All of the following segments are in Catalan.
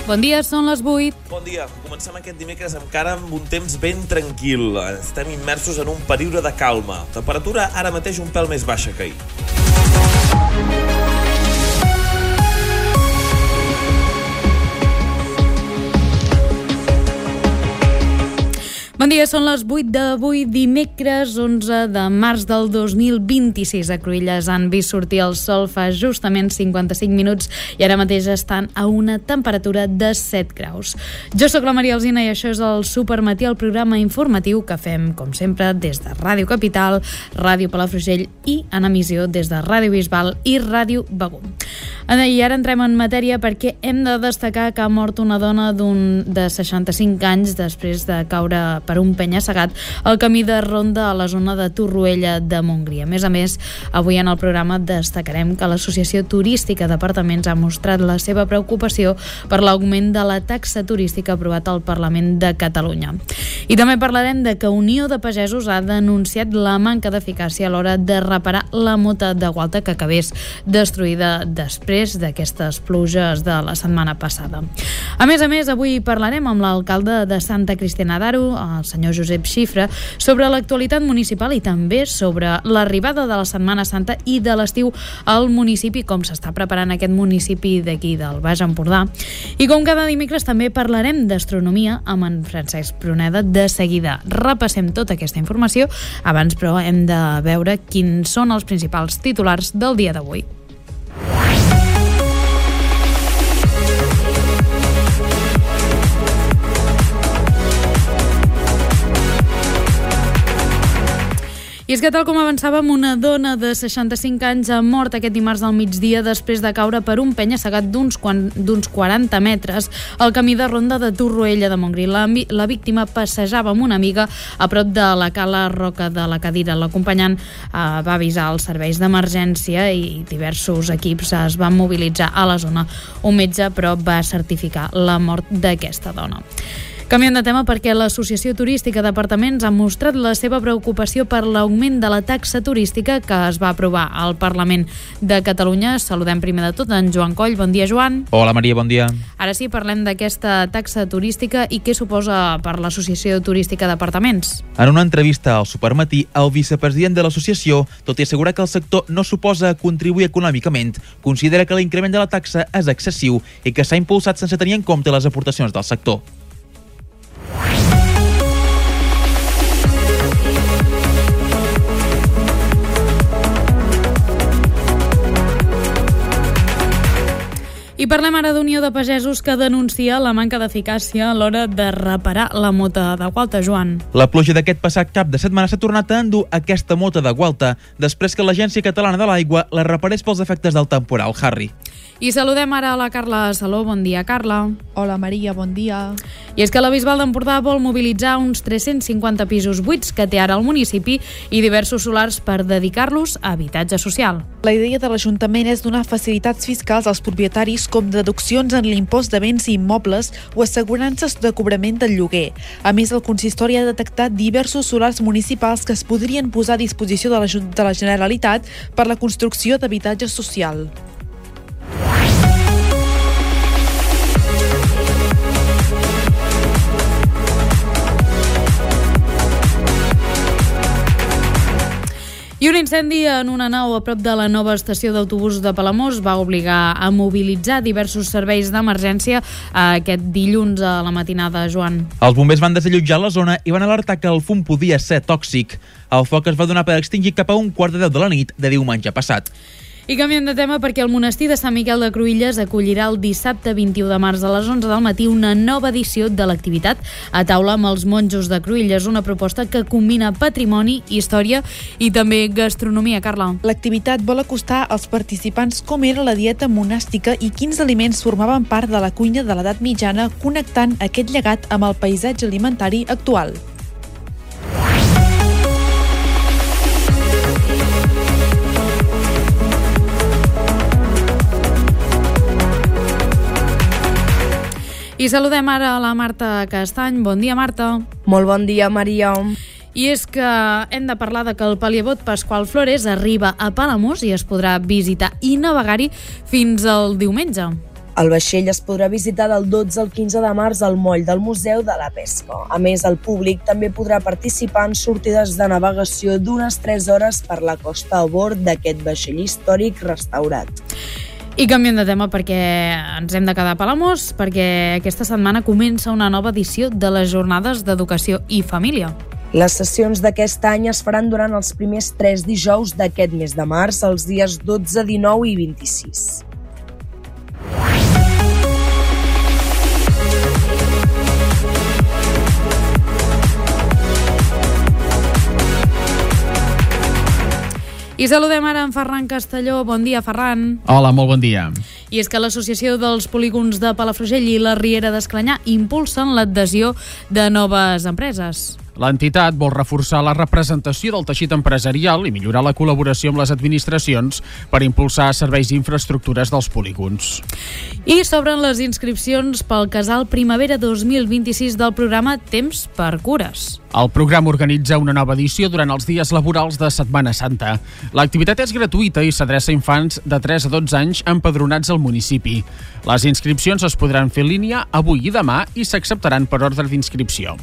Bon dia, són les 8. Bon dia. Comencem aquest dimecres encara amb un temps ben tranquil. Estem immersos en un període de calma. Temperatura ara mateix un pèl més baixa que ahir. Bon dia, són les 8 d'avui, dimecres 11 de març del 2026. A Cruïlles han vist sortir el sol fa justament 55 minuts i ara mateix estan a una temperatura de 7 graus. Jo sóc la Maria Alsina i això és el Supermatí, el programa informatiu que fem, com sempre, des de Ràdio Capital, Ràdio Palafrugell i en emissió des de Ràdio Bisbal i Ràdio Begur. I ara entrem en matèria perquè hem de destacar que ha mort una dona de 65 anys després de caure per un penya-segat al camí de Ronda a la zona de Torroella de Montgrí. A més, avui en el programa destacarem que l'Associació Turística d'Apartaments ha mostrat la seva preocupació per l'augment de la taxa turística aprovat al Parlament de Catalunya. I també parlarem de que Unió de Pagesos ha denunciat la manca d'eficàcia a l'hora de reparar la mota de Gualta que acabés destruïda després d'aquestes pluges de la setmana passada. A més, avui parlarem amb l'alcalde de Santa Cristina d'Aro, el senyor Josep Xifra, sobre l'actualitat municipal i també sobre l'arribada de la Setmana Santa i de l'estiu al municipi, com s'està preparant aquest municipi d'aquí del Baix Empordà. I com cada dimecres també parlarem d'astronomia amb en Francesc Pruneda. De seguida repassem tota aquesta informació. Abans, però, hem de veure quins són els principals titulars del dia d'avui. I és que, tal com avançàvem, una dona de 65 anys ha mort aquest dimarts al migdia després de caure per un penya-segat d'uns 40 metres al camí de Ronda de Torroella de Montgrí. La víctima passejava amb una amiga a prop de la cala Roca de la Cadira. L'acompanyant va avisar els serveis d'emergència i diversos equips es van mobilitzar a la zona. Un metge, però, va certificar la mort d'aquesta dona. Canviem de tema perquè l'Associació Turística d'Apartaments ha mostrat la seva preocupació per l'augment de la taxa turística que es va aprovar al Parlament de Catalunya. Saludem primer de tot en Joan Coll. Bon dia, Joan. Hola, Maria, bon dia. Ara sí, parlem d'aquesta taxa turística i què suposa per l'Associació Turística d'Apartaments. En una entrevista al Supermatí, el vicepresident de l'associació, tot i assegurar que el sector no suposa contribuir econòmicament, considera que l'increment de la taxa és excessiu i que s'ha impulsat sense tenir en compte les aportacions del sector. I parlem ara d'Unió de Pagesos, que denuncia la manca d'eficàcia a l'hora de reparar la mota de Gualta, Joan. La pluja d'aquest passat cap de setmana s'ha tornat a endur aquesta mota de Gualta després que l'Agència Catalana de l'Aigua la reparés pels efectes del temporal Harry. I saludem ara a la Carla Saló. Bon dia, Carla. Hola, Maria, bon dia. I és que la Bisbal d'Empordà vol mobilitzar uns 350 pisos buits que té ara el municipi i diversos solars per dedicar-los a habitatge social. La idea de l'Ajuntament és donar facilitats fiscals als propietaris com deduccions en l'impost de béns i immobles o assegurances de cobrament del lloguer. A més, el consistori ha detectat diversos solars municipals que es podrien posar a disposició de la Generalitat per la construcció d'habitatge social. I un incendi en una nau a prop de la nova estació d'autobús de Palamós va obligar a mobilitzar diversos serveis d'emergència aquest dilluns a la matinada, Joan. Els bombers van desallotjar la zona i van alertar que el fum podia ser tòxic. El foc es va donar per extingir cap a 1:45 de la nit de diumenge passat. I canviem de tema perquè el monestir de Sant Miquel de Cruïlles acollirà el dissabte 21 de març a les 11 del matí una nova edició de l'activitat a taula amb els monjos de Cruïlles, una proposta que combina patrimoni, història i també gastronomia, Carla. L'activitat vol acostar als participants com era la dieta monàstica i quins aliments formaven part de la cuina de l'edat mitjana, connectant aquest llegat amb el paisatge alimentari actual. I saludem ara a la Marta Castany. Bon dia, Marta. Molt bon dia, Maria. I és que hem de parlar de que el paliabot Pasqual Flores arriba a Palamós i es podrà visitar i navegar-hi fins al diumenge. El vaixell es podrà visitar del 12 al 15 de març al moll del Museu de la Pesca. A més, el públic també podrà participar en sortides de navegació d'unes 3 hores per la costa a bord d'aquest vaixell històric restaurat. I canviem de tema perquè ens hem de quedar a Palamós, perquè aquesta setmana comença una nova edició de les Jornades d'Educació i Família. Les sessions d'aquest any es faran durant els primers 3 dijous d'aquest mes de març, els dies 12, 19 i 26. I saludem ara en Ferran Castelló. Bon dia, Ferran. Hola, molt bon dia. I és que l'Associació dels Polígons de Palafrugell i la Riera d'Esclanyà impulsen l'adhesió de noves empreses. L'entitat vol reforçar la representació del teixit empresarial i millorar la col·laboració amb les administracions per impulsar serveis i infraestructures dels polígons. I s'obren les inscripcions pel Casal Primavera 2026 del programa Temps per Cures. El programa organitza una nova edició durant els dies laborals de Setmana Santa. L'activitat és gratuïta i s'adreça a infants de 3 a 12 anys empadronats al municipi. Les inscripcions es podran fer en línia avui i demà i s'acceptaran per ordre d'inscripció.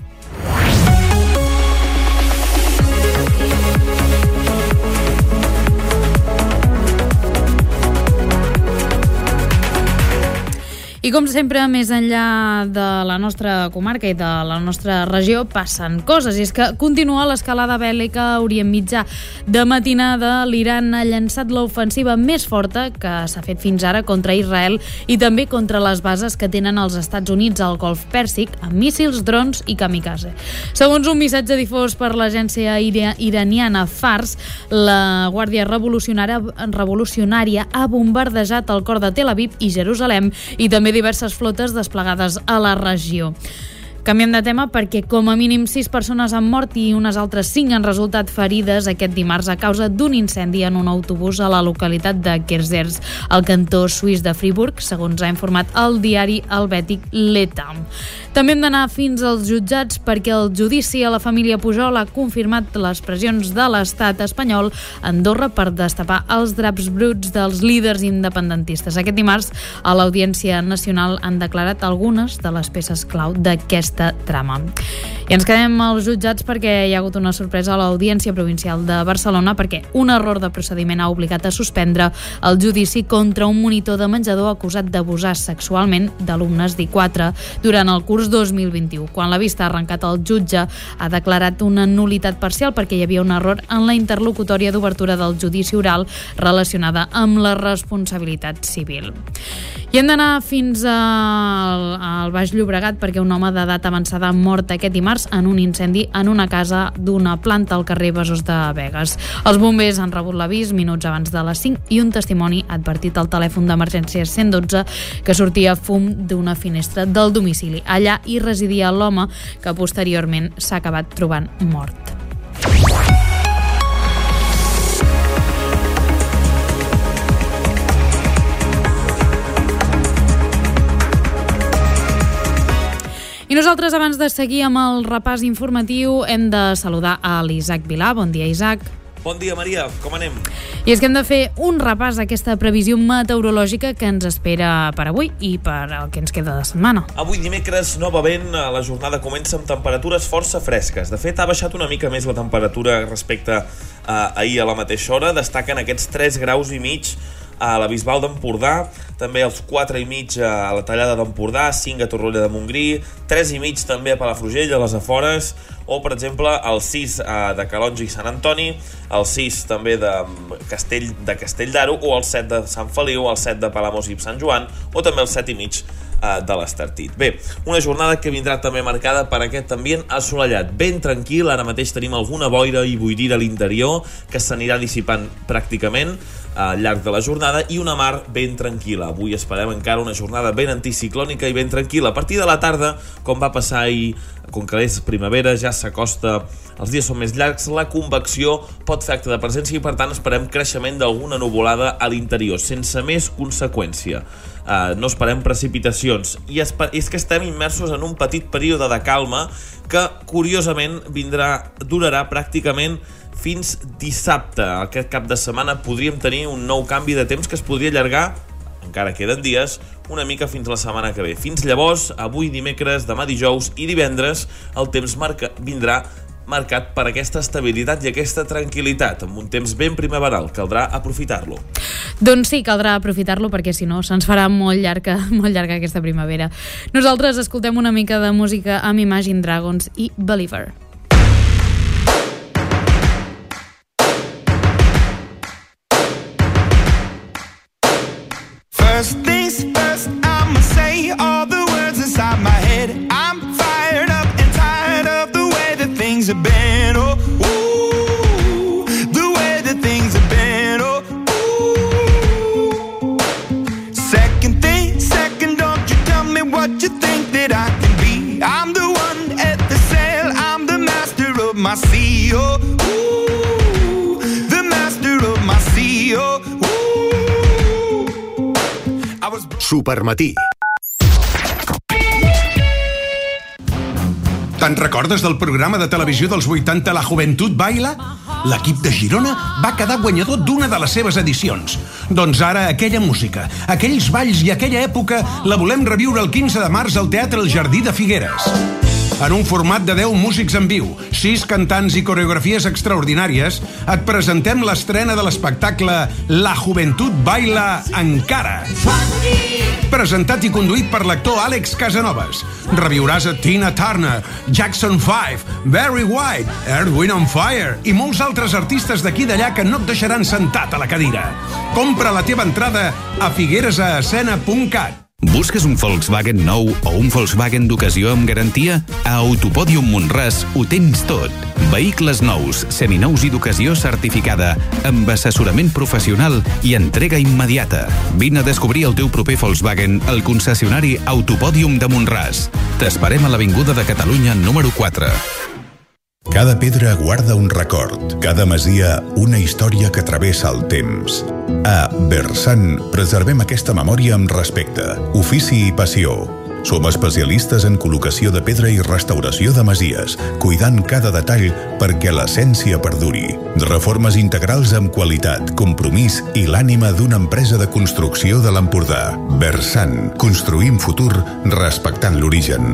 I com sempre, més enllà de la nostra comarca i de la nostra regió, passen coses. I és que continua l'escalada bèl·lica a Orient Mitjà. De matinada, l'Iran ha llançat l'ofensiva més forta que s'ha fet fins ara contra Israel i també contra les bases que tenen els Estats Units al Golf Pèrsic amb míssils, drons i kamikaze. Segons un missatge difós per l'agència iraniana Fars, la Guàrdia Revolucionària ha bombardejat el cor de Tel Aviv i Jerusalem i també diverses flotes desplegades a la regió. Canviem de tema perquè com a mínim 6 persones han mort i unes altres 5 han resultat ferides aquest dimarts a causa d'un incendi en un autobús a la localitat de Kerzers, al cantó suís de Friburg, segons ha informat el diari helvètic L'Etam. També hem d'anar fins als jutjats perquè el judici a la família Pujol ha confirmat les pressions de l'estat espanyol a Andorra per destapar els draps bruts dels líders independentistes. Aquest dimarts a l'Audiència Nacional han declarat algunes de les peces clau d'aquesta trama. I ens quedem als jutjats perquè hi ha hagut una sorpresa a l'Audiència Provincial de Barcelona perquè un error de procediment ha obligat a suspendre el judici contra un monitor de menjador acusat d'abusar sexualment d'alumnes d'I4 durant el curs 2021. Quan la vista ha arrencat, el jutge ha declarat una nul·litat parcial perquè hi havia un error en la interlocutòria d'obertura del judici oral relacionada amb la responsabilitat civil. I hem d'anar fins al Baix Llobregat perquè un home d'edat avançada ha mort aquest dimarts en un incendi en una casa d'una planta al carrer Besòs de Begues. Els bombers han rebut l'avís minuts abans de les 5 i un testimoni ha advertit al telèfon d'emergències 112 que sortia fum d'una finestra del domicili. Allà hi residia l'home que posteriorment s'ha acabat trobant mort. I nosaltres, abans de seguir amb el repàs informatiu, hem de saludar a l'Isaac Vilà. Bon dia, Isaac. Bon dia, Maria. Com anem? I és que hem de fer un repàs d'aquesta previsió meteorològica que ens espera per avui i per el que ens queda de setmana. Avui dimecres, novament, la jornada comença amb temperatures força fresques. De fet, ha baixat una mica més la temperatura respecte a ahir a la mateixa hora. Destaquen aquests 3,5 graus a la Bisbal d'Empordà, també els 4,5 a la Tallada d'Empordà, 5 a Torroella de Montgrí, 3,5 també a Palafrugell, a les Afores, o, per exemple, el 6 de Calonge i Sant Antoni, el 6 també de Castell d'Aro, o el 7 de Sant Feliu, el 7 de Palamós i Sant Joan, o també el 7,5 de l'Estartit. Bé, una jornada que vindrà també marcada per aquest ambient assolellat, ben tranquil. Ara mateix tenim alguna boira i boirina a l'interior que s'anirà dissipant pràcticament al llarg de la jornada i una mar ben tranquil·la. Avui esperem encara una jornada ben anticiclònica i ben tranquil·la. A partir de la tarda, com va passar ahir, com que és primavera, ja s'acosta, els dies són més llargs, la convecció pot fer acte de presència i per tant esperem creixement d'alguna nuvolada a l'interior, sense més conseqüència. No esperem precipitacions i és que estem immersos en un petit període de calma que curiosament durarà pràcticament fins dissabte. Aquest cap de setmana podríem tenir un nou canvi de temps que es podria allargar, encara queden dies, una mica fins la setmana que ve. Fins llavors, avui dimecres, demà dijous i divendres, el temps vindrà marcat per aquesta estabilitat i aquesta tranquil·litat, amb un temps ben primaveral. Caldrà aprofitar-lo. Doncs sí, caldrà aprofitar-lo perquè si no se'ns farà molt llarga aquesta primavera. Nosaltres escoltem una mica de música amb Imagine Dragons i Believer. First things first, I'ma say all the words inside my head. I'm fired up and tired of the way that things have been. Oh, ooh, the way that things have been. Oh, ooh. Second thing, second, don't you tell me what you think that I can be. I'm the one at the sail, I'm the master of my sea. Oh, ooh, the master of my sea. Oh, Supermatí. Te'n recordes del programa de televisió dels 80 La Juventud Baila? L'equip de Girona va quedar guanyador d'una de les seves edicions. Doncs ara aquella música, aquells balls i aquella època la volem reviure el 15 de març al Teatre El Jardí de Figueres. En un format de 10 músics en viu, 6 cantants i coreografies extraordinàries, et presentem l'estrena de l'espectacle La Juventud Baila Encara. Presentat i conduït per l'actor Àlex Casanovas. Reviuràs a Tina Turner, Jackson 5, Barry White, Earth, Wind and Fire i molts altres artistes d'aquí i d'allà que no et deixaran sentat a la cadira. Compra la teva entrada a figueresascena.cat. Busques un Volkswagen nou o un Volkswagen d'ocasió amb garantia? A Autopòdium Mont-ras ho tens tot. Vehicles nous, seminous i d'ocasió certificada, amb assessorament professional i entrega immediata. Vine a descobrir el teu proper Volkswagen al concessionari Autopòdium de Mont-ras. T'esperem a l'Avinguda de Catalunya número 4. Cada pedra guarda un record, cada masia una història que travessa el temps. A Bersan preservem aquesta memòria amb respecte, ofici i passió. Som especialistes en col·locació de pedra i restauració de masies, cuidant cada detall perquè l'essència perduri. Reformes integrals amb qualitat, compromís i l'ànima d'una empresa de construcció de l'Empordà. Bersan, construïm futur respectant l'origen.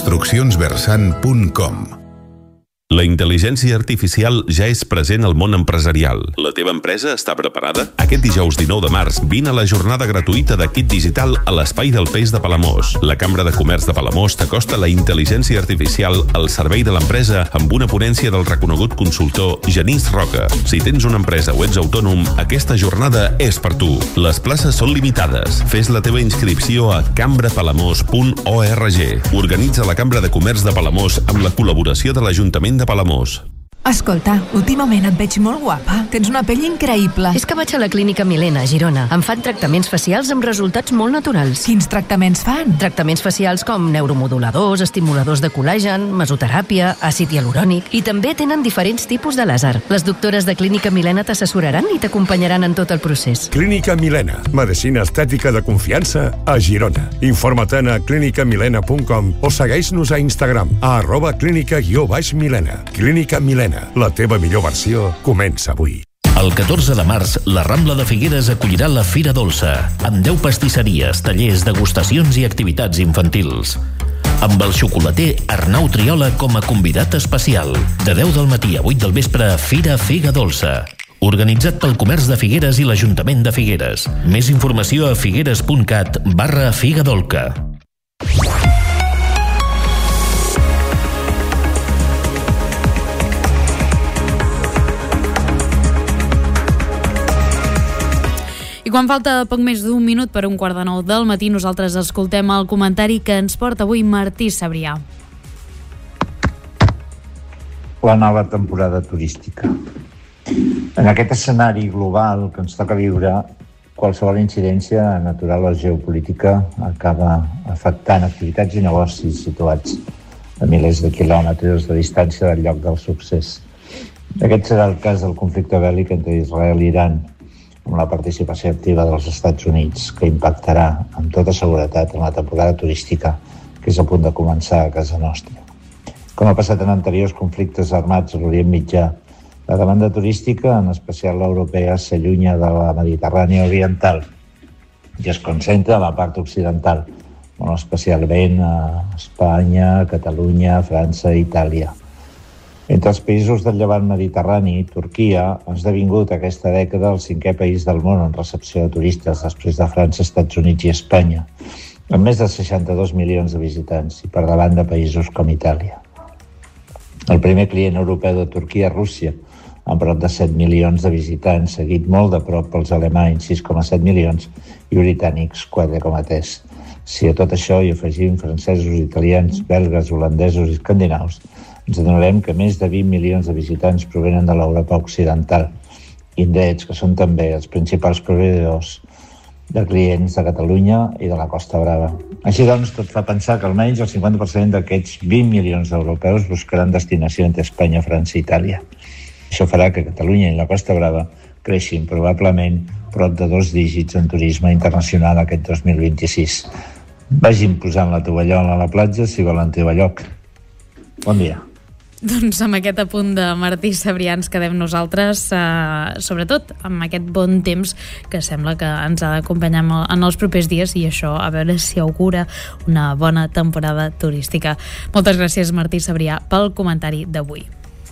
Construccionsbersan.com. La intel·ligència artificial ja és present al món empresarial. La teva empresa està preparada? Aquest dijous 19 de març vine a la jornada gratuïta de Kit Digital a l'Espai del Peix de Palamós. La Cambra de Comerç de Palamós t'acosta la intel·ligència artificial al servei de l'empresa amb una ponència del reconegut consultor Genís Roca. Si tens una empresa o ets autònom, aquesta jornada és per tu. Les places són limitades. Fes la teva inscripció a cambrapalamós.org. Organitza la Cambra de Comerç de Palamós amb la col·laboració de l'Ajuntament de Palamós. Escolta, últimament et veig molt guapa. Tens una pell increïble. És que vaig a la Clínica Milena, a Girona. Em fan tractaments facials amb resultats molt naturals. Quins tractaments fan? Tractaments facials com neuromoduladors, estimuladors de col·làgen, mesoteràpia, àcid hialurònic, i també tenen diferents tipus de làser. Les doctores de Clínica Milena t'assessoraran i t'acompanyaran en tot el procés. Clínica Milena, medicina estètica de confiança a Girona. Informa't a clinicamilena.com o segueix-nos a Instagram a @clínica_milena. Clínica Milena. La teva millor versió comença avui. El 14 de març, la Rambla de Figueres acollirà la Fira Dolça, amb 10 pastisseries, tallers, degustacions i activitats infantils. Amb el xocolater Arnau Triola com a convidat especial. De 10 del matí a 8 del vespre, Fira Figa Dolça. Organitzat pel Comerç de Figueres i l'Ajuntament de Figueres. Més informació a figueres.cat/figadolca. I quan falta poc més d'un minut per 8:45 del matí, nosaltres escoltem el comentari que ens porta avui Martí Sabrià. La nova temporada turística. En aquest escenari global que ens toca viure, qualsevol incidència natural o geopolítica acaba afectant activitats i negocis situats a milers de quilòmetres de distància del lloc del succés. Aquest serà el cas del conflicte bèl·lic entre Israel i Iran, amb la participació activa dels Estats Units, que impactarà amb tota seguretat en la temporada turística que és a punt de començar a casa nostra. Com ha passat en anteriors conflictes armats a l'Orient Mitjà, la demanda turística, en especial l'europea, s'allunya de la Mediterrània oriental i es concentra a la part occidental, molt especialment a Espanya, Catalunya, França i Itàlia. Entre els països del llevant mediterrani, Turquia ha esdevingut aquesta dècada el 5è país del món en recepció de turistes, després de França, Estats Units i Espanya, amb més de 62 milions de visitants i per davant de països com Itàlia. El primer client europeu de Turquia és Rússia, amb prop de 7 milions de visitants, seguit molt de prop pels alemanys, 6,7 milions, i britànics, 4,3. Si a tot això hi afegim francesos, italians, belgues, holandesos i escandinaus, ens adonarem que més de 20 milions de visitants provenen de l'Europa occidental, indrets que són també els principals proveïdors de clients de Catalunya i de la Costa Brava. Així doncs, tot fa pensar que almenys el 50% d'aquests 20 milions d'europeus buscaran destinació entre Espanya, França i Itàlia. Això farà que Catalunya i la Costa Brava creixin probablement prop de 2 dígits en turisme internacional aquest 2026. Vagin posant la tovallola a la platja si volen trobar lloc. Bon dia. Doncs amb aquest apunt de Martí Sabrià ens quedem nosaltres, sobretot amb aquest bon temps que sembla que ens ha d'acompanyar en els propers dies, i això a veure si augura una bona temporada turística. Moltes gràcies, Martí Sabrià, pel comentari d'avui.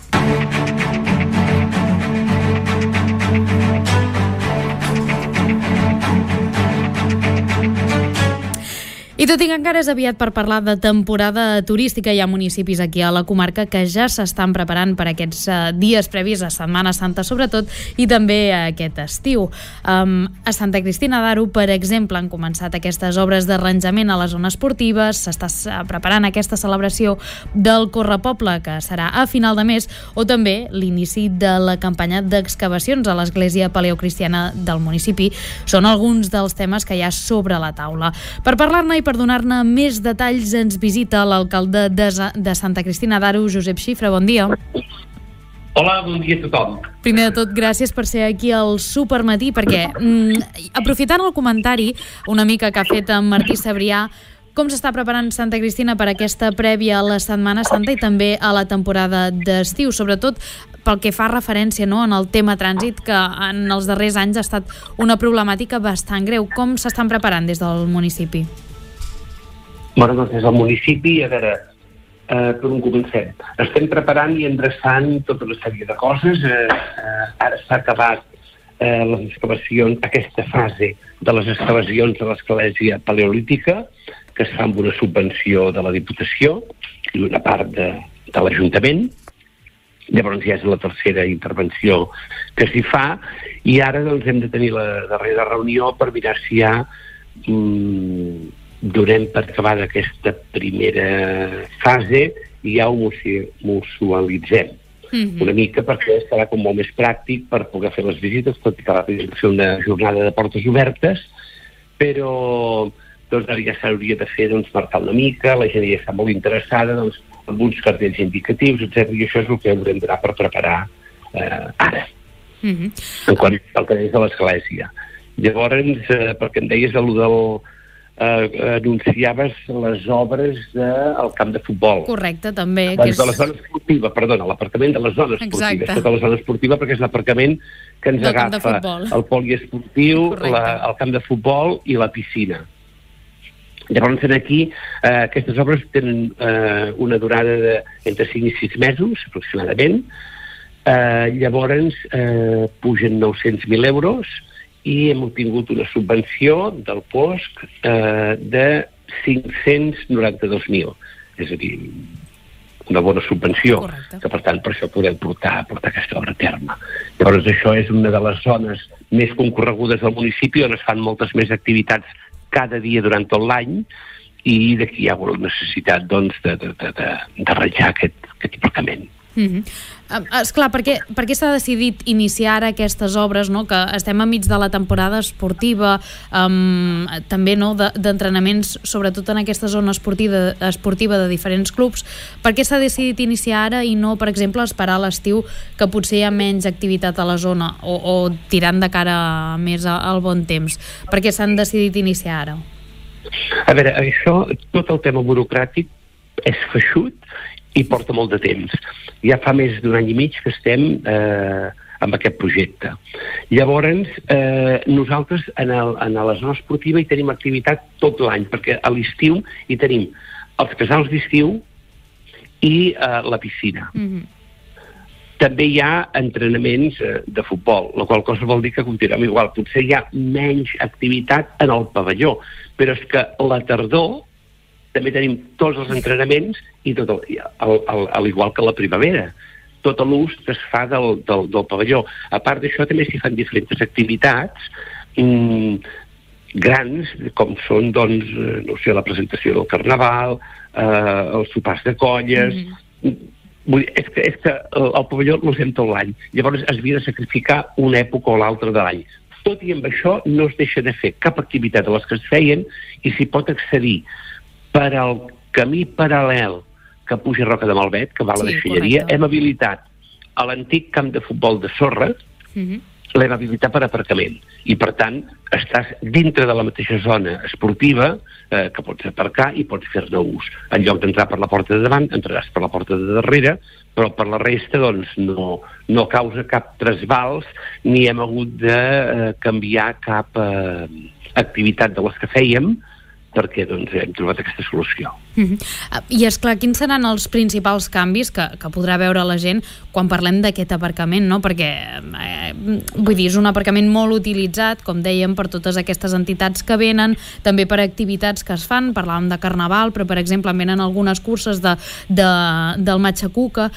I tot i que encara és aviat per parlar de temporada turística, hi ha municipis aquí a la comarca que ja s'estan preparant per aquests dies previs a Setmana Santa, sobretot, i també a aquest estiu. A Santa Cristina d'Aro, per exemple, han començat aquestes obres d'arranjament a la zona esportiva, s'està preparant aquesta celebració del Correpoble, que serà a final de mes, o també l'inici de la campanya d'excavacions a l'església paleocristiana del municipi. Són alguns dels temes que hi ha sobre la taula. Per parlar-ne i per donar-ne més detalls ens visita l'alcalde de Santa Cristina d'Aro, Josep Xifra. Bon dia. Hola, bon dia a tothom. Primer de tot, gràcies per ser aquí al Supermatí, perquè aprofitant el comentari una mica que ha fet en Martí Sabrià, com s'està preparant Santa Cristina per aquesta prèvia a la Setmana Santa i també a la temporada d'estiu, sobretot pel que fa referència, no, en el tema trànsit, que en els darrers anys ha estat una problemàtica bastant greu. Com s'estan preparant des del municipi? Bueno, doncs des del municipi, a veure, per on comencem? Estem preparant i endreçant tota una sèrie de coses. Ara s'ha acabat les excavacions, aquesta fase de les excavacions a l'església paleolítica, que es fa amb una subvenció de la Diputació i una part de l'Ajuntament. Llavors ja és la tercera intervenció que s'hi fa, i ara doncs hem de tenir la darrera reunió per mirar si ja donem per acabada aquesta primera fase i ja ho mutualitzem una mica, perquè serà com molt més pràctic per poder fer les visites, tot i que podem fer una jornada de portes obertes, però doncs ara ja s'hauria de fer, doncs, marcar una mica, la gent ja està molt interessada, doncs, amb uns cartells indicatius, etc. I això és el que haurem d'anar per preparar ara, en quant al que és de l'església. Llavors, perquè em deies anunciaves les obres del camp de futbol. Correcte, també. De la zona esportiva, perdona, l'aparcament de la zona esportiva. Tota la zona esportiva, perquè és l'aparcament que ens agafa el poliesportiu, el camp de futbol i la piscina. Llavors, aquí, aquestes obres tenen una durada entre 5 i 6 mesos, aproximadament. Llavors, pugen 900.000 euros, i hem obtingut una subvenció del POSC de 592.000. És a dir, una bona subvenció. Correcte. Que per tant per això podem portar aquesta obra a terme. Llavors això és una de les zones més concorregudes del municipi, on es fan moltes més activitats cada dia durant tot l'any, i d'aquí hi ha la necessitat doncs, d'arranjar aquest aparcament. Esclar, per què s'ha decidit iniciar ara aquestes obres, no? Que estem enmig de la temporada esportiva, també, no, d'entrenaments, sobretot en aquesta zona esportiva de diferents clubs. Per què s'ha decidit iniciar ara i no, per exemple, esperar a l'estiu, que potser hi ha menys activitat a la zona, o tirant de cara més al bon temps? Per què s'han decidit iniciar ara? A veure, això, tot el tema burocràtic és feixut i porta molt de temps. Ja fa més d'un any i mig que estem amb aquest projecte. Llavors, nosaltres a la zona esportiva hi tenim activitat tot l'any, perquè a l'estiu hi tenim els casals d'estiu i la piscina. També hi ha entrenaments de futbol, la qual cosa vol dir que continuem igual. Potser hi ha menys activitat en el pavelló, però és que a la tardor també tenim tots els entrenaments i tot al igual que la primavera. Tot l'ús que es fa del pavelló. A part d'això, també s'hi fan diferents activitats grans, com són, doncs, no sé, la presentació del carnaval, els sopars de colles... Vull dir, és que el pavelló l'usem tot l'any. Llavors es havia de sacrificar una època o l'altra de l'any. Tot i amb això no es deixa de fer cap activitat de les que es feien i s'hi pot accedir per al camí paral·lel que puja a Roca de Malvet, que va a la deixalleria. Hem habilitat a l'antic camp de futbol de sorra, l'hem habilitat per aparcament. I, per tant, estàs dintre de la mateixa zona esportiva que pots aparcar i pots fer-ne ús. En lloc d'entrar per la porta de davant, entraràs per la porta de darrere, però per la resta, doncs, no causa cap trasbals ni hem hagut de canviar cap activitat de les que fèiem, perquè doncs, hem trobat aquesta solució. I esclar, quins seran els principals canvis que podrà veure la gent quan parlem d'aquest aparcament, no? Perquè vull dir, és un aparcament molt utilitzat, com dèiem, per totes aquestes entitats que venen, també per activitats que es fan, parlàvem de carnaval, però per exemple venen algunes curses del Matxacuca.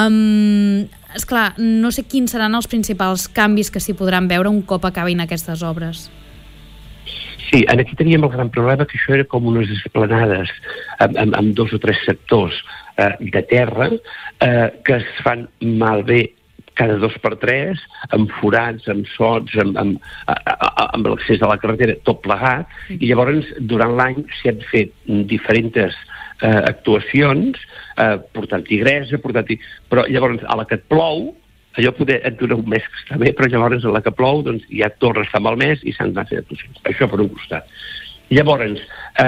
Esclar, no sé quins seran els principals canvis que s'hi podran veure un cop acabin aquestes obres. Sí, aquí teníem el gran problema que això era com unes esplanades amb 2 o 3 sectors de terra que es fan malbé cada 2 per 3, amb forats, amb sots, amb l'accés a la carretera, tot plegat, i llavors durant l'any s'hi han fet diferents actuacions, portant tigresa, però llavors a la que et plou, allò poder et dura un mes que està bé, però llavors a la que plou doncs, ja torna a estar malmès i s'han d'anar fent actuacions. Això per un costat. Llavors,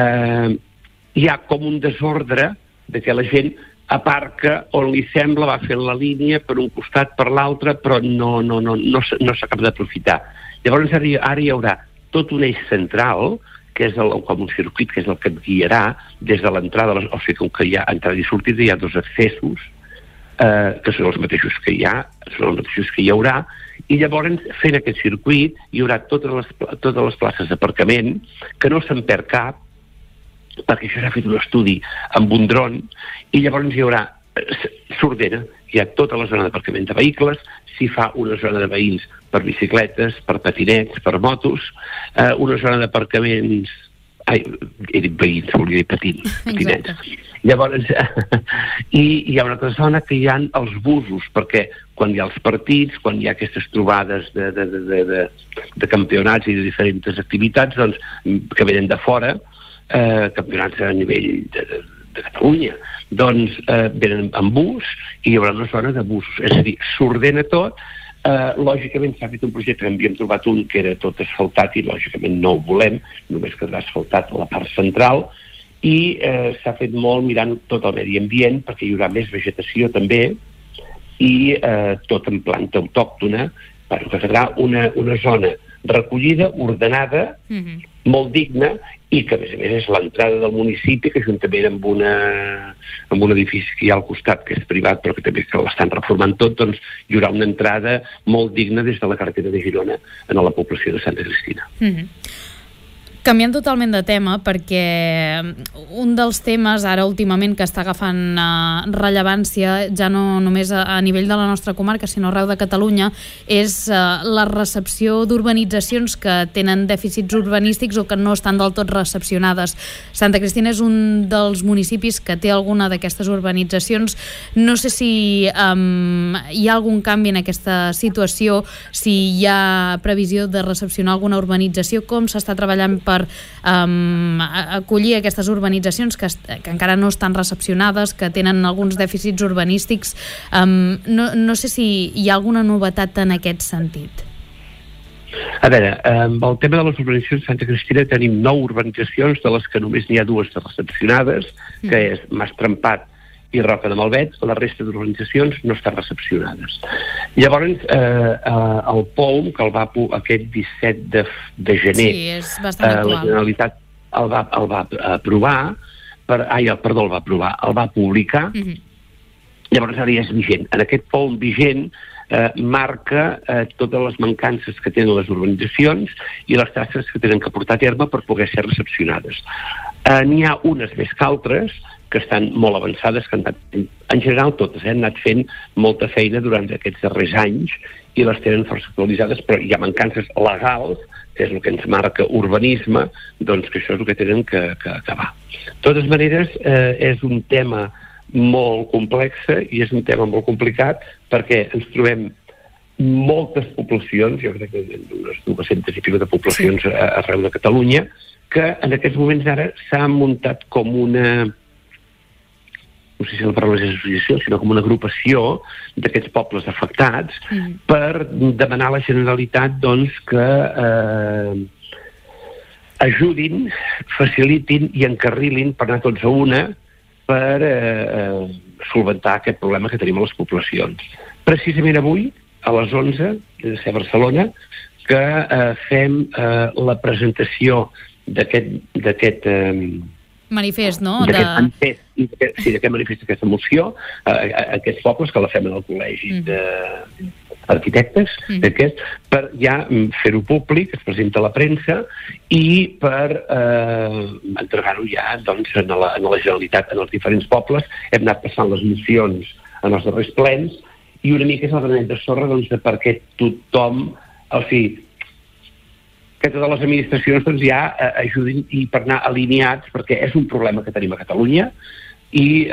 hi ha com un desordre de que la gent aparca on li sembla, va fent la línia per un costat, per l'altre, però no s'acaba d'aprofitar. Llavors ara hi haurà tot un eix central, que és com un circuit, que és el que et guiarà des de l'entrada, o sigui, com que hi ha entrada i sortida, hi ha 2 accessos, que són els mateixos que hi ha, són els mateixos que hi haurà, i llavors fent aquest circuit hi haurà totes les places d'aparcament, que no se'n perd cap, perquè això s'ha fet un estudi amb un dron, i llavors hi haurà s'ordena, hi ha tota la zona d'aparcament de vehicles, s'hi fa una zona de veïns per bicicletes, per patinets, per motos, una zona d'aparcaments he dit veïns, volia dir patinets. Llavors, i hi ha una altra zona que hi ha els busos, perquè quan hi ha els partits, quan hi ha aquestes trobades de campionats i de diferents activitats, doncs, que venen de fora, campionats a nivell de Catalunya, doncs venen amb bus i hi haurà una zona de busos. És a dir, s'ordena tot. Lògicament s'ha fet un projecte que havíem trobat un que era tot asfaltat i lògicament no ho volem, només quedarà asfaltat a la part central i s'ha fet molt mirant tot el medi ambient perquè hi haurà més vegetació també i tot en planta autòctona, que quedarà una zona recollida, ordenada, molt digna i que a més és l'entrada del municipi, que juntament amb un edifici que hi ha al costat que és privat però que també l'estan reformant tot, doncs hi haurà una entrada molt digna des de la carretera de Girona a la població de Santa Cristina. Canviant totalment de tema, perquè un dels temes ara últimament que està agafant rellevància, ja no només a nivell de la nostra comarca, sinó arreu de Catalunya, és la recepció d'urbanitzacions que tenen dèficits urbanístics o que no estan del tot recepcionades. Santa Cristina és un dels municipis que té alguna d'aquestes urbanitzacions. No sé si hi ha algun canvi en aquesta situació, si hi ha previsió de recepcionar alguna urbanització, com s'està treballant per acollir aquestes urbanitzacions que encara no estan recepcionades, que tenen alguns dèficits urbanístics. No sé si hi ha alguna novetat en aquest sentit. A veure, amb el tema de les urbanitzacions de Santa Cristina tenim 9 urbanitzacions, de les que només n'hi ha 2 de recepcionades, que és Mas Trempat i Roca de Malvet, la resta d'organitzacions no estan recepcionades. Llavors, el POUM, que aquest 17 de gener, la Generalitat el va aprovar, el va publicar, llavors ara ja és vigent. En aquest POUM vigent marca totes les mancances que tenen les urbanitzacions i les tasques que tenen que portar a terme per poder ser recepcionades. N'hi ha unes més que altres que estan molt avançades, que en general totes han anat fent molta feina durant aquests darrers anys i les tenen força actualitzades, però hi ha mancances legals, que és el que ens marca urbanisme, doncs que això és el que tenen que acabar. De totes maneres, és un tema molt complex i és un tema molt complicat perquè ens trobem moltes poblacions, jo crec que unes 200 i pico de poblacions arreu de Catalunya, que en aquests moments ara s'ha muntat com una, no sé si la paraula és associació, sinó com una agrupació d'aquests pobles afectats per demanar a la Generalitat doncs, que ajudin, facilitin i encarrilin per anar tots a una per solventar aquest problema que tenim a les poblacions. Precisament avui, a les 11, de ser a Barcelona, que fem la presentació d'aquest manifest, no? D'aquest manifest, sí, d'aquest manifest, d'aquesta moció, aquests pobles que la fem en el col·legi d'arquitectes, per ja fer-ho públic, es presenta a la premsa, i per entregar-ho ja doncs, a la Generalitat, en els diferents pobles. Hem anat passant les mocions en els darrers plens, i una mica és el granet de sorra doncs, de perquè tothom, o sigui, que totes les administracions doncs, ja ajudin i per anar alineats, perquè és un problema que tenim a Catalunya i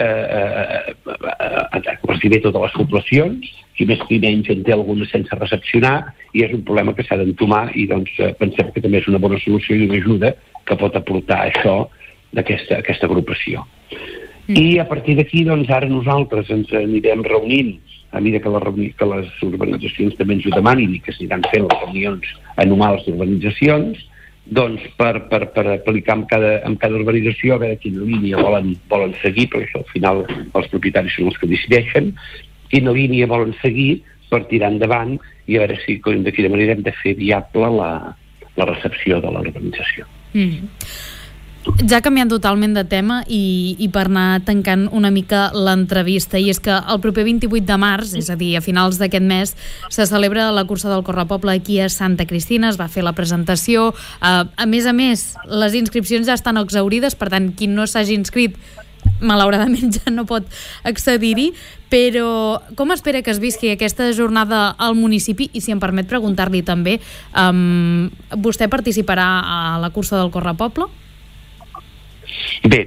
gairebé totes les poblacions, qui més qui menys en té alguna sense recepcionar, i és un problema que s'ha d'entomar i doncs, pensem que també és una bona solució i una ajuda que pot aportar això d'aquesta agrupació. I a partir d'aquí, doncs, ara nosaltres ens anirem reunint a mesura que les urbanitzacions també ens ho demanin i que s'aniran fent les reunions anuals d'urbanitzacions, doncs per aplicar en cada urbanització a veure quina línia volen seguir, perquè això al final els propietaris són els que decideixen, quina línia volen seguir per tirar endavant i a veure si de quina manera hem de fer viable la recepció de l'urbanització. Ja canviant totalment de tema i per anar tancant una mica l'entrevista, i és que el proper 28 de març, és a dir, a finals d'aquest mes, se celebra la cursa del Correpoble aquí a Santa Cristina, es va fer la presentació. A més, les inscripcions ja estan exhaurides, per tant, qui no s'hagi inscrit malauradament ja no pot accedir-hi, però com espera que es visqui aquesta jornada al municipi? I si em permet preguntar-li també, vostè participarà a la cursa del Correpoble? Bé,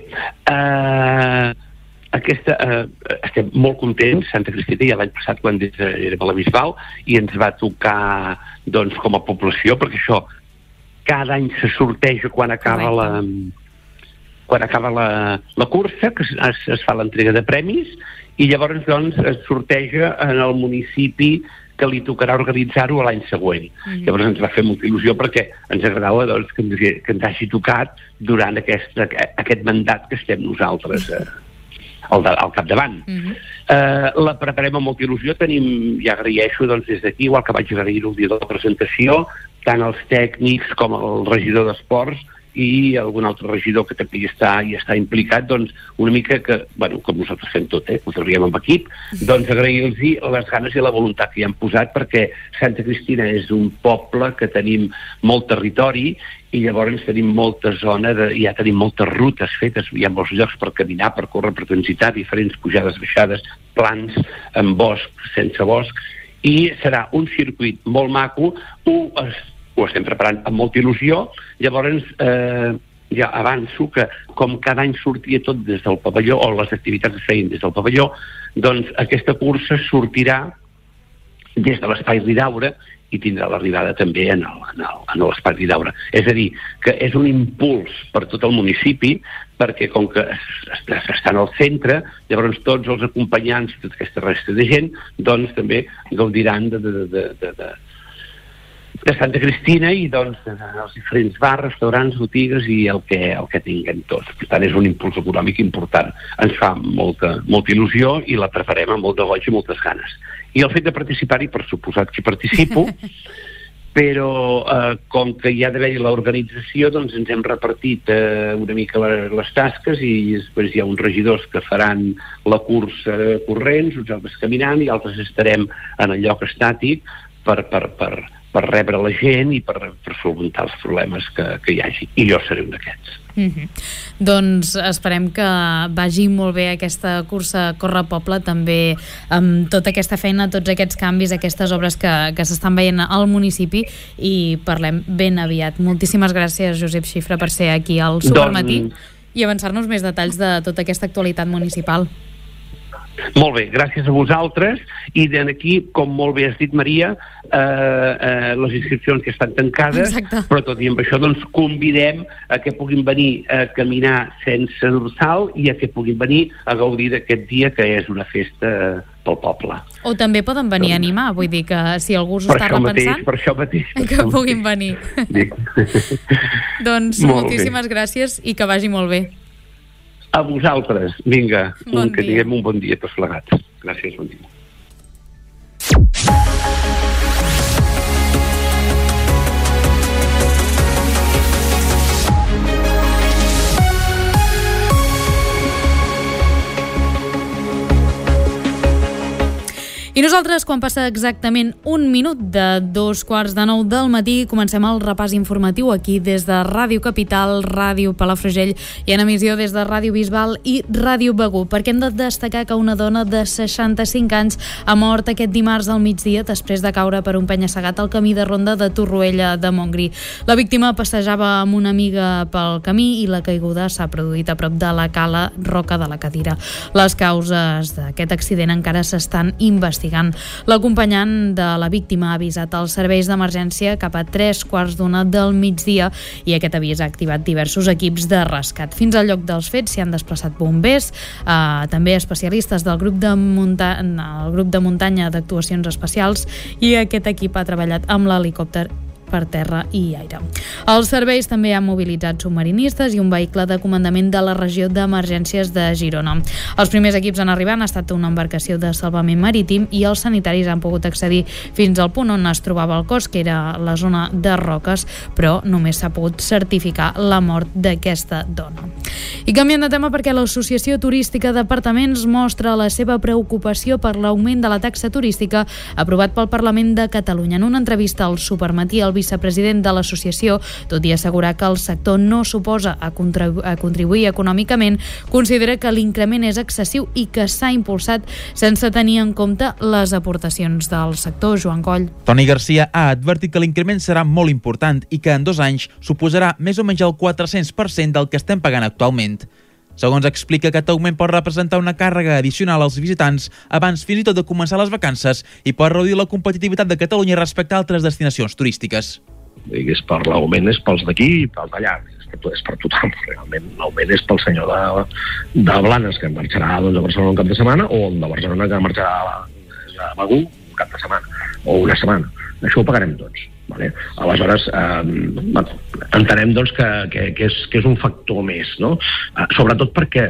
estem molt contents. Santa Cristina ja l'any passat, quan érem a la Bisbal, i ens va tocar doncs, com a població, perquè això cada any se sorteja quan acaba la cursa, que es fa l'entrega de premis, i llavors doncs, es sorteja en el municipi que li tocarà organitzar-ho l'any següent. Llavors ens va fer molta il·lusió perquè ens agradava doncs, que ens hagi tocat durant aquest mandat que estem nosaltres al capdavant. La preparem amb molta il·lusió, ja agraeixo doncs, des d'aquí, igual que vaig agrair el dia de la presentació, tant els tècnics com el regidor d'Esports i algun altre regidor que també hi està implicat, doncs una mica que, bueno, com nosaltres fem tot, ho treballem amb equip, doncs agrair-los les ganes i la voluntat que hi han posat, perquè Santa Cristina és un poble que tenim molt territori i llavors tenim molta zona, ja tenim moltes rutes fetes, hi ha molts llocs per caminar, per córrer, per transitar, diferents pujades, baixades, plans, amb bosc, sense bosc, i serà un circuit molt maco. Ho estem preparant amb molta il·lusió. Llavors ja avanço que com cada any sortia tot des del pavelló, o les activitats es feien des del pavelló, doncs aquesta cursa sortirà des de l'Espai Ridaura i tindrà l'arribada també en l'Espai Ridaura. És a dir, que és un impuls per tot el municipi, perquè com que estan al centre, llavors tots els acompanyants, tota aquesta resta de gent, doncs també gaudiran Santa Cristina i doncs els diferents bars, restaurants, botigues i el que tinguem tots. Per tant, és un impuls econòmic important. Ens fa molta il·lusió i la preparem amb molt de goig i moltes ganes. I el fet de participar-hi, per suposat que participo, però com que hi ha d'haver l'organització, doncs ens hem repartit una mica les tasques i després hi ha uns regidors que faran la cursa corrents, uns altres caminant i altres estarem en el lloc estàtic per rebre la gent i per solventar els problemes que hi hagi. I jo seré un d'aquests. Doncs esperem que vagi molt bé aquesta cursa Corre Poble, també amb tota aquesta feina, tots aquests canvis, aquestes obres que s'estan veient al municipi, i parlem ben aviat. Moltíssimes gràcies, Josep Xifra, per ser aquí al Supermatí i avançar-nos més detalls de tota aquesta actualitat municipal. Molt bé, gràcies a vosaltres, i d'aquí, com molt bé has dit, Maria, les inscripcions que estan tancades. Exacte. Però tot i amb això doncs convidem a que puguin venir a caminar sense dorsal i a que puguin venir a gaudir d'aquest dia que és una festa pel poble. O també poden venir a animar, vull dir que si algú s'ho està repensant, per això mateix, que puguin venir. Doncs moltíssimes gràcies i que vagi molt bé. A vosaltres, vinga, que tinguem un bon dia tots plegats. Gràcies, bon dia. I nosaltres, quan passa exactament un minut de 8:45 del matí, comencem el repàs informatiu aquí des de Ràdio Capital, Ràdio Palafrugell i en emissió des de Ràdio Bisbal i Ràdio Begur, perquè hem de destacar que una dona de 65 anys ha mort aquest dimarts al migdia després de caure per un penya-segat al camí de ronda de Torroella de Montgrí. La víctima passejava amb una amiga pel camí i la caiguda s'ha produït a prop de la cala Roca de la Cadira. Les causes d'aquest accident encara s'estan investigant. L'acompanyant de la víctima ha avisat als serveis d'emergència cap a 3:15 del migdia i aquest avís ha activat diversos equips de rescat. Fins al lloc dels fets s'hi han desplaçat bombers, també especialistes del grup de muntanya d'actuacions especials, i aquest equip ha treballat amb l'helicòpter per terra i aire. Els serveis també han mobilitzat submarinistes i un vehicle de comandament de la regió d'emergències de Girona. Els primers equips en arribar han estat una embarcació de salvament marítim i els sanitaris han pogut accedir fins al punt on es trobava el cos, que era la zona de roques, però només s'ha pogut certificar la mort d'aquesta dona. I canviant de tema, perquè l'Associació Turística d'Apartaments mostra la seva preocupació per l'augment de la taxa turística aprovat pel Parlament de Catalunya. En una entrevista al Supermatí, el vicepresident de l'associació, tot i assegurar que el sector no suposa a contribuir econòmicament, considera que l'increment és excessiu i que s'ha impulsat sense tenir en compte les aportacions del sector. Joan Coll. Toni Garcia ha advertit que l'increment serà molt important i que en 2 anys suposarà més o menys el 400% del que estem pagant actualment. Segons explica, aquest augment pot representar una càrrega addicional als visitants abans fins i tot de començar les vacances i pot reduir la competitivitat de Catalunya respecte a altres destinacions turístiques. És per l'augment, és pels d'aquí i pels d'allà, és per tothom. Realment l'augment és pel senyor de Blanes, que marxarà a Barcelona un cap de setmana, o el de Barcelona que marxarà a Begur un cap de setmana o una setmana. Això ho pagarem tots. Vale? Aleshores, entenem doncs, que és un factor més, no? Sobretot perquè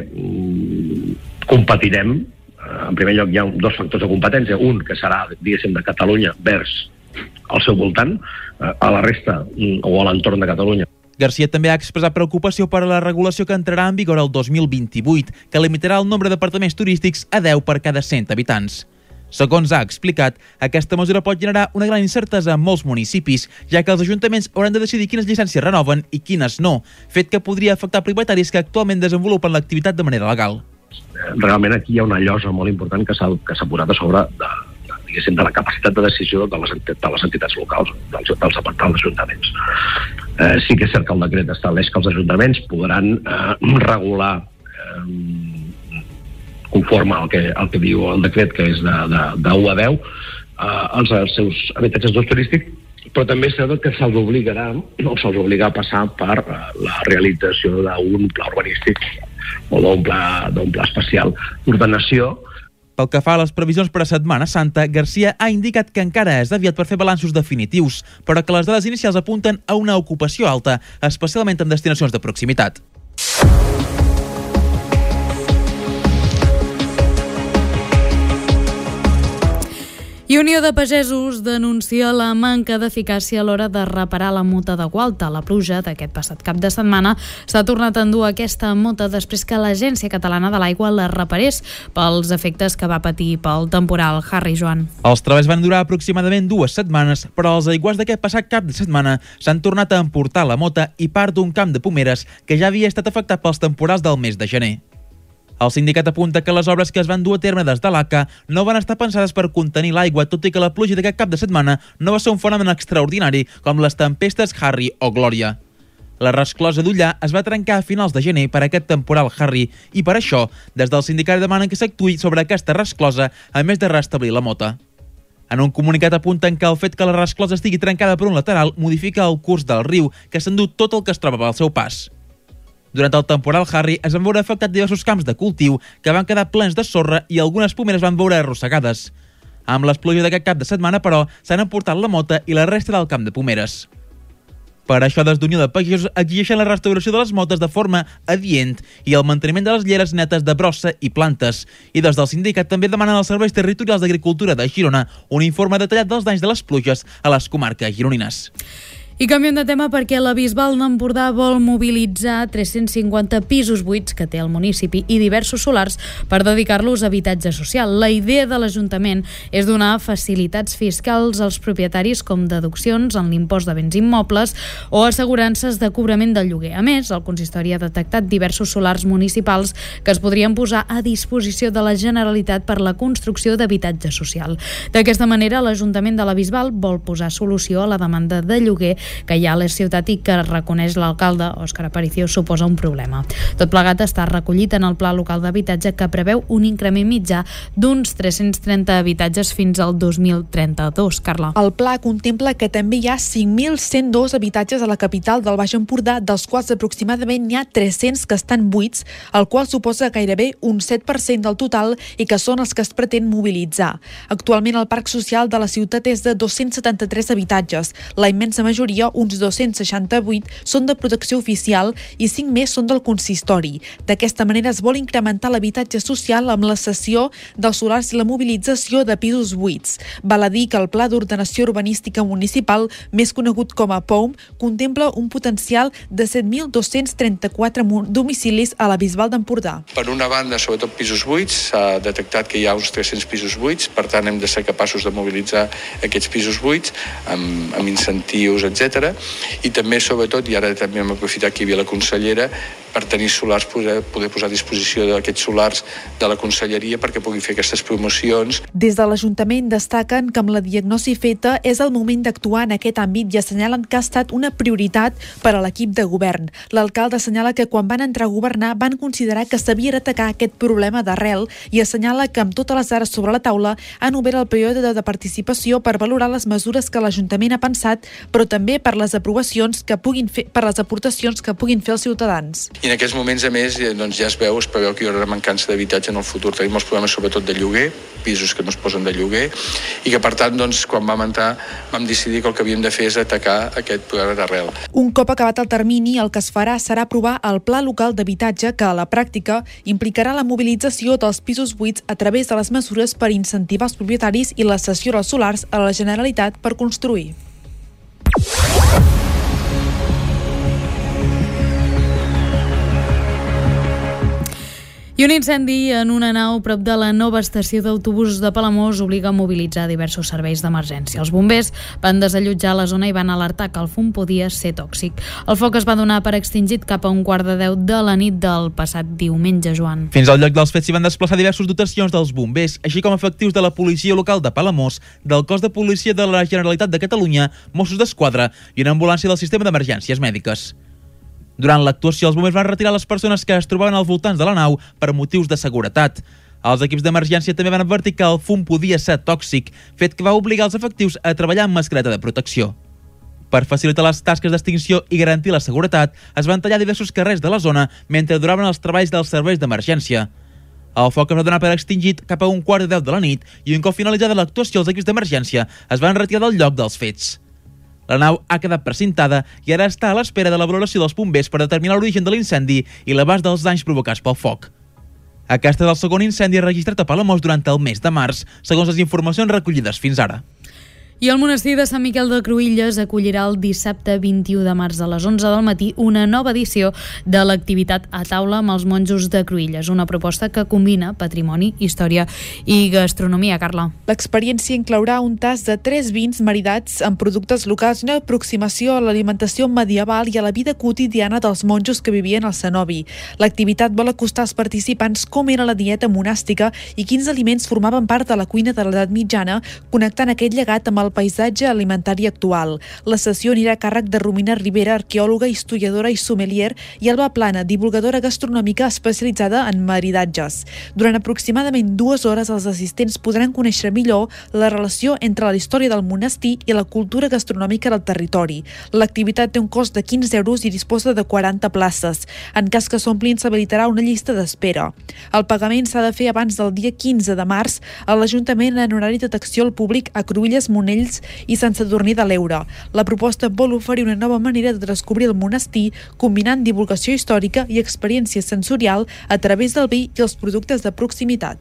competirem, en primer lloc hi ha 2 factors de competència, un que serà, diguéssim, de Catalunya vers al seu voltant, a la resta o a l'entorn de Catalunya. Garcia també ha expressat preocupació per la regulació que entrarà en vigor el 2028, que limitarà el nombre d'apartaments turístics a 10 per cada 100 habitants. Segons ha explicat, aquesta mesura pot generar una gran incertesa en molts municipis, ja que els ajuntaments hauran de decidir quines llicències renoven i quines no, fet que podria afectar propietaris que actualment desenvolupen l'activitat de manera legal. Realment aquí hi ha una llosa molt important que s'ha posat a sobre de la capacitat de decisió de les entitats locals, dels ajuntaments. Sí que és cert que el decret estableix que els ajuntaments podran regular conforme al que diu el decret, que és de 1 a 10, els seus habitatges d'ús turístic, però també és cert que se'ls obliga a passar per la realització d'un pla urbanístic o d'un pla especial d'ordenació Pel que fa a les previsions per a Setmana Santa, Garcia ha indicat que encara és aviat per fer balanços definitius, però que les dades inicials apunten a una ocupació alta, especialment en destinacions de proximitat. I Unió de Pagesos denuncia la manca d'eficàcia a l'hora de reparar la mota de Gualta. La pluja d'aquest passat cap de setmana s'ha tornat a endur aquesta mota després que l'Agència Catalana de l'Aigua la reparés pels efectes que va patir pel temporal Harry. Joan. Els treballs van durar aproximadament 2 setmanes, però els aiguats d'aquest passat cap de setmana s'han tornat a emportar la mota i part d'un camp de pomeres que ja havia estat afectat pels temporals del mes de gener. El sindicat apunta que les obres que es van dur a terme des de l'ACA no van estar pensades per contenir l'aigua, tot i que la pluja d'aquest cap de setmana no va ser un fenomen extraordinari com les tempestes Harry o Glòria. La resclosa d'Ullà es va trencar a finals de gener per aquest temporal Harry i per això, des del sindicat demanen que s'actuï sobre aquesta resclosa a més de restablir la mota. En un comunicat apunten que el fet que la resclosa estigui trencada per un lateral modifica el curs del riu, que s'endú tot el que es troba pel seu pas. Durant el temporal Harry es van veure afectats diversos camps de cultiu que van quedar plens de sorra i algunes pomeres van veure arrossegades. Amb les pluges d'aquest cap de setmana, però, s'han emportat la mota i la resta del camp de pomeres. Per això, des d'Unió de Pagesos exigeixen la restauració de les motes de forma adient i el manteniment de les lleres netes de brossa i plantes. I des del sindicat també demanen als serveis territorials d'agricultura de Girona un informe detallat dels danys de les pluges a les comarques gironines. I canviem de tema perquè la Bisbal d'Empordà vol mobilitzar 350 pisos buits que té el municipi i diversos solars per dedicar-los a habitatge social. La idea de l'Ajuntament és donar facilitats fiscals als propietaris com deduccions en l'impost de béns immobles o assegurances de cobrament del lloguer. A més, el consistori ha detectat diversos solars municipals que es podrien posar a disposició de la Generalitat per la construcció d'habitatge social. D'aquesta manera, l'Ajuntament de la Bisbal vol posar solució a la demanda de lloguer que hi ha a la ciutat i que reconeix l'alcalde Òscar Aparicio suposa un problema. Tot plegat està recollit en el Pla Local d'Habitatge que preveu un increment mitjà d'uns 330 habitatges fins al 2032. Carla. El pla contempla que també hi ha 5.102 habitatges a la capital del Baix Empordà, dels quals aproximadament n'hi ha 300 que estan buits, el qual suposa gairebé un 7% del total i que són els que es pretén mobilitzar. Actualment el parc social de la ciutat és de 273 habitatges. La immensa majoria, uns 268, són de protecció oficial i 5 més són del consistori. D'aquesta manera es vol incrementar l'habitatge social amb la cessió dels solars i la mobilització de pisos buits. Val a dir que el Pla d'Ordenació Urbanística Municipal, més conegut com a POUM, contempla un potencial de 7.234 domicilis a la Bisbal d'Empordà. Per una banda, sobretot pisos buits, s'ha detectat que hi ha uns 300 pisos buits, per tant hem de ser capaços de mobilitzar aquests pisos buits amb incentius, etc. I també, sobretot, i ara també hem aprofitat que hi havia la consellera, per tenir solars, poder posar a disposició d'aquests solars de la conselleria perquè pugui fer aquestes promocions. Des de l'Ajuntament destaquen que amb la diagnosi feta és el moment d'actuar en aquest àmbit i assenyalen que ha estat una prioritat per a l'equip de govern. L'alcalde assenyala que quan van entrar a governar van considerar que s'havia d'atacar aquest problema d'arrel i assenyala que amb totes les dades sobre la taula han obert el període de participació per valorar les mesures que l'Ajuntament ha pensat, però també per les aprovacions que puguin fer, per les aportacions que puguin fer els ciutadans. I en aquests moments, a més, doncs ja es preveu que hi haurà mancança d'habitatge en el futur. Tenim els problemes sobretot de lloguer, pisos que no es posen de lloguer, i que per tant, doncs, quan vam entrar, vam decidir que el que havíem de fer és atacar aquest problema d'arrel. Un cop acabat el termini, el que es farà serà aprovar el Pla Local d'Habitatge que a la pràctica implicarà la mobilització dels pisos buits a través de les mesures per incentivar els propietaris i la cessió dels solars a la Generalitat per construir. I un incendi en una nau prop de la nova estació d'autobusos de Palamós obliga a mobilitzar diversos serveis d'emergència. Els bombers van desallotjar la zona i van alertar que el fum podia ser tòxic. El foc es va donar per extingit cap a 1:15 de la nit del passat diumenge, Joan. Fins al lloc dels fets s'hi van desplaçar diverses dotacions dels bombers, així com efectius de la policia local de Palamós, del cos de policia de la Generalitat de Catalunya, Mossos d'Esquadra i una ambulància del sistema d'emergències mèdiques. Durant l'actuació, els bombers van retirar les persones que es trobaven als voltants de la nau per motius de seguretat. Els equips d'emergència també van advertir que el fum podia ser tòxic, fet que va obligar els efectius a treballar amb mascareta de protecció. Per facilitar les tasques d'extinció i garantir la seguretat, es van tallar diversos carrers de la zona mentre duraven els treballs dels serveis d'emergència. El foc es va donar per extingit cap a 1:15 de la nit i un cop finalitzada l'actuació els equips d'emergència es van retirar del lloc dels fets. La nau ha quedat precintada i ara està a l'espera de la valoració dels bombers per determinar l'origen de l'incendi i l'abast dels danys provocats pel foc. Aquest és el segon incendi registrat a Palamós durant el mes de març, segons les informacions recollides fins ara. I el monestir de Sant Miquel de Cruïlles acollirà el dissabte 21 de març a les 11 del matí una nova edició de l'activitat a taula amb els monjos de Cruïlles, una proposta que combina patrimoni, història i gastronomia. Carla. L'experiència inclourà un tast de 3 vins maridats amb productes locals i una aproximació a l'alimentació medieval i a la vida quotidiana dels monjos que vivien al cenobi. L'activitat vol acostar als participants com era la dieta monàstica i quins aliments formaven part de la cuina de l'edat mitjana, connectant aquest llegat amb el paisatge alimentari actual. La sessió anirà a càrrec de Romina Rivera, arqueòloga, historiadora i sommelier, i Alba Plana, divulgadora gastronòmica especialitzada en maridatges. Durant aproximadament 2 hores, els assistents podran conèixer millor la relació entre la història del monestir i la cultura gastronòmica del territori. L'activitat té un cost de 15 euros i disposa de 40 places. En cas que s'omplin, s'habilitarà una llista d'espera. El pagament s'ha de fer abans del dia 15 de març a l'Ajuntament en horari d'atenció al públic a Cruïlles, Monells i Sant Sadurní de l'Eure. La proposta vol oferir una nova manera de descobrir el monestir, combinant divulgació històrica i experiència sensorial a través del vi i els productes de proximitat.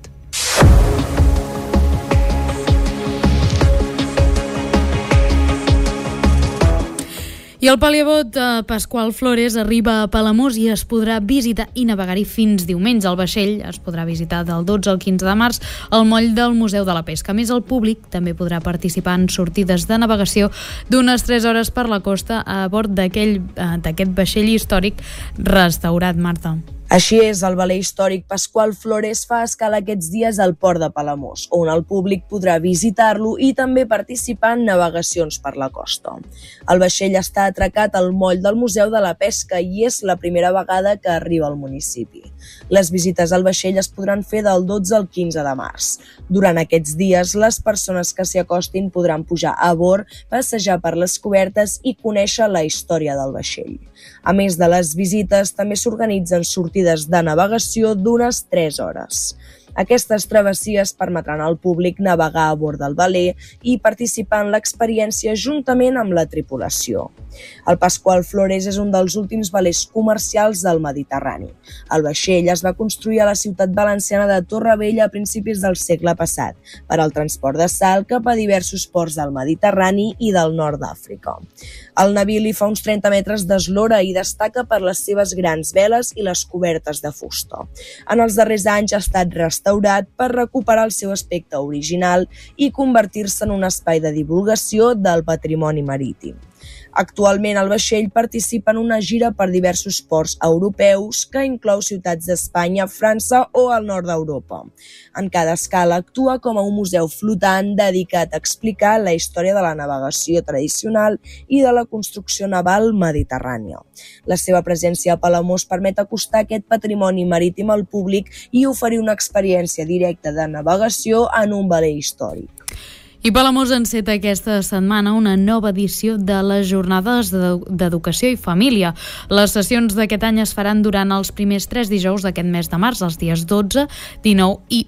I el paliabot Pasqual Flores arriba a Palamós i es podrà visitar i navegar-hi fins diumenge. El vaixell es podrà visitar del 12 al 15 de març al moll del Museu de la Pesca. A més, el públic també podrà participar en sortides de navegació d'unes 3 hores per la costa a bord d'aquest vaixell històric restaurat, Marta. Així és, el veler històric Pasqual Flores fa escala aquests dies al port de Palamós, on el públic podrà visitar-lo i també participar en navegacions per la costa. El vaixell està atracat al moll del Museu de la Pesca i és la primera vegada que arriba al municipi. Les visites al vaixell es podran fer del 12 al 15 de març. Durant aquests dies, les persones que s'hi acostin podran pujar a bord, passejar per les cobertes i conèixer la història del vaixell. A més de les visites, també s'organitzen sortides de navegació d'unes 3 hores. Aquestes travessies permetran al públic navegar a bord del veler i participar en l'experiència juntament amb la tripulació. El Pasqual Flores és un dels últims velers comercials del Mediterrani. El vaixell es va construir a la ciutat valenciana de Torrevella a principis del segle passat per al transport de sal cap a diversos ports del Mediterrani i del nord d'Àfrica. El naví li fa uns 30 metres d'eslora i destaca per les seves grans veles i les cobertes de fusta. En els darrers anys ha estat restaurat per recuperar el seu aspecte original i convertir-se en un espai de divulgació del patrimoni marítim. Actualment el vaixell participa en una gira per diversos ports europeus que inclou ciutats d'Espanya, França o el nord d'Europa. En cada escala actua com a un museu flotant dedicat a explicar la història de la navegació tradicional i de la construcció naval mediterrània. La seva presència a Palamós permet acostar aquest patrimoni marítim al públic i oferir una experiència directa de navegació en un veler històric. I Palamós enceta aquesta setmana una nova edició de les Jornades d'Educació i Família. Les sessions d'aquest any es faran durant els primers 3 dijous d'aquest mes de març, els dies 12, 19 i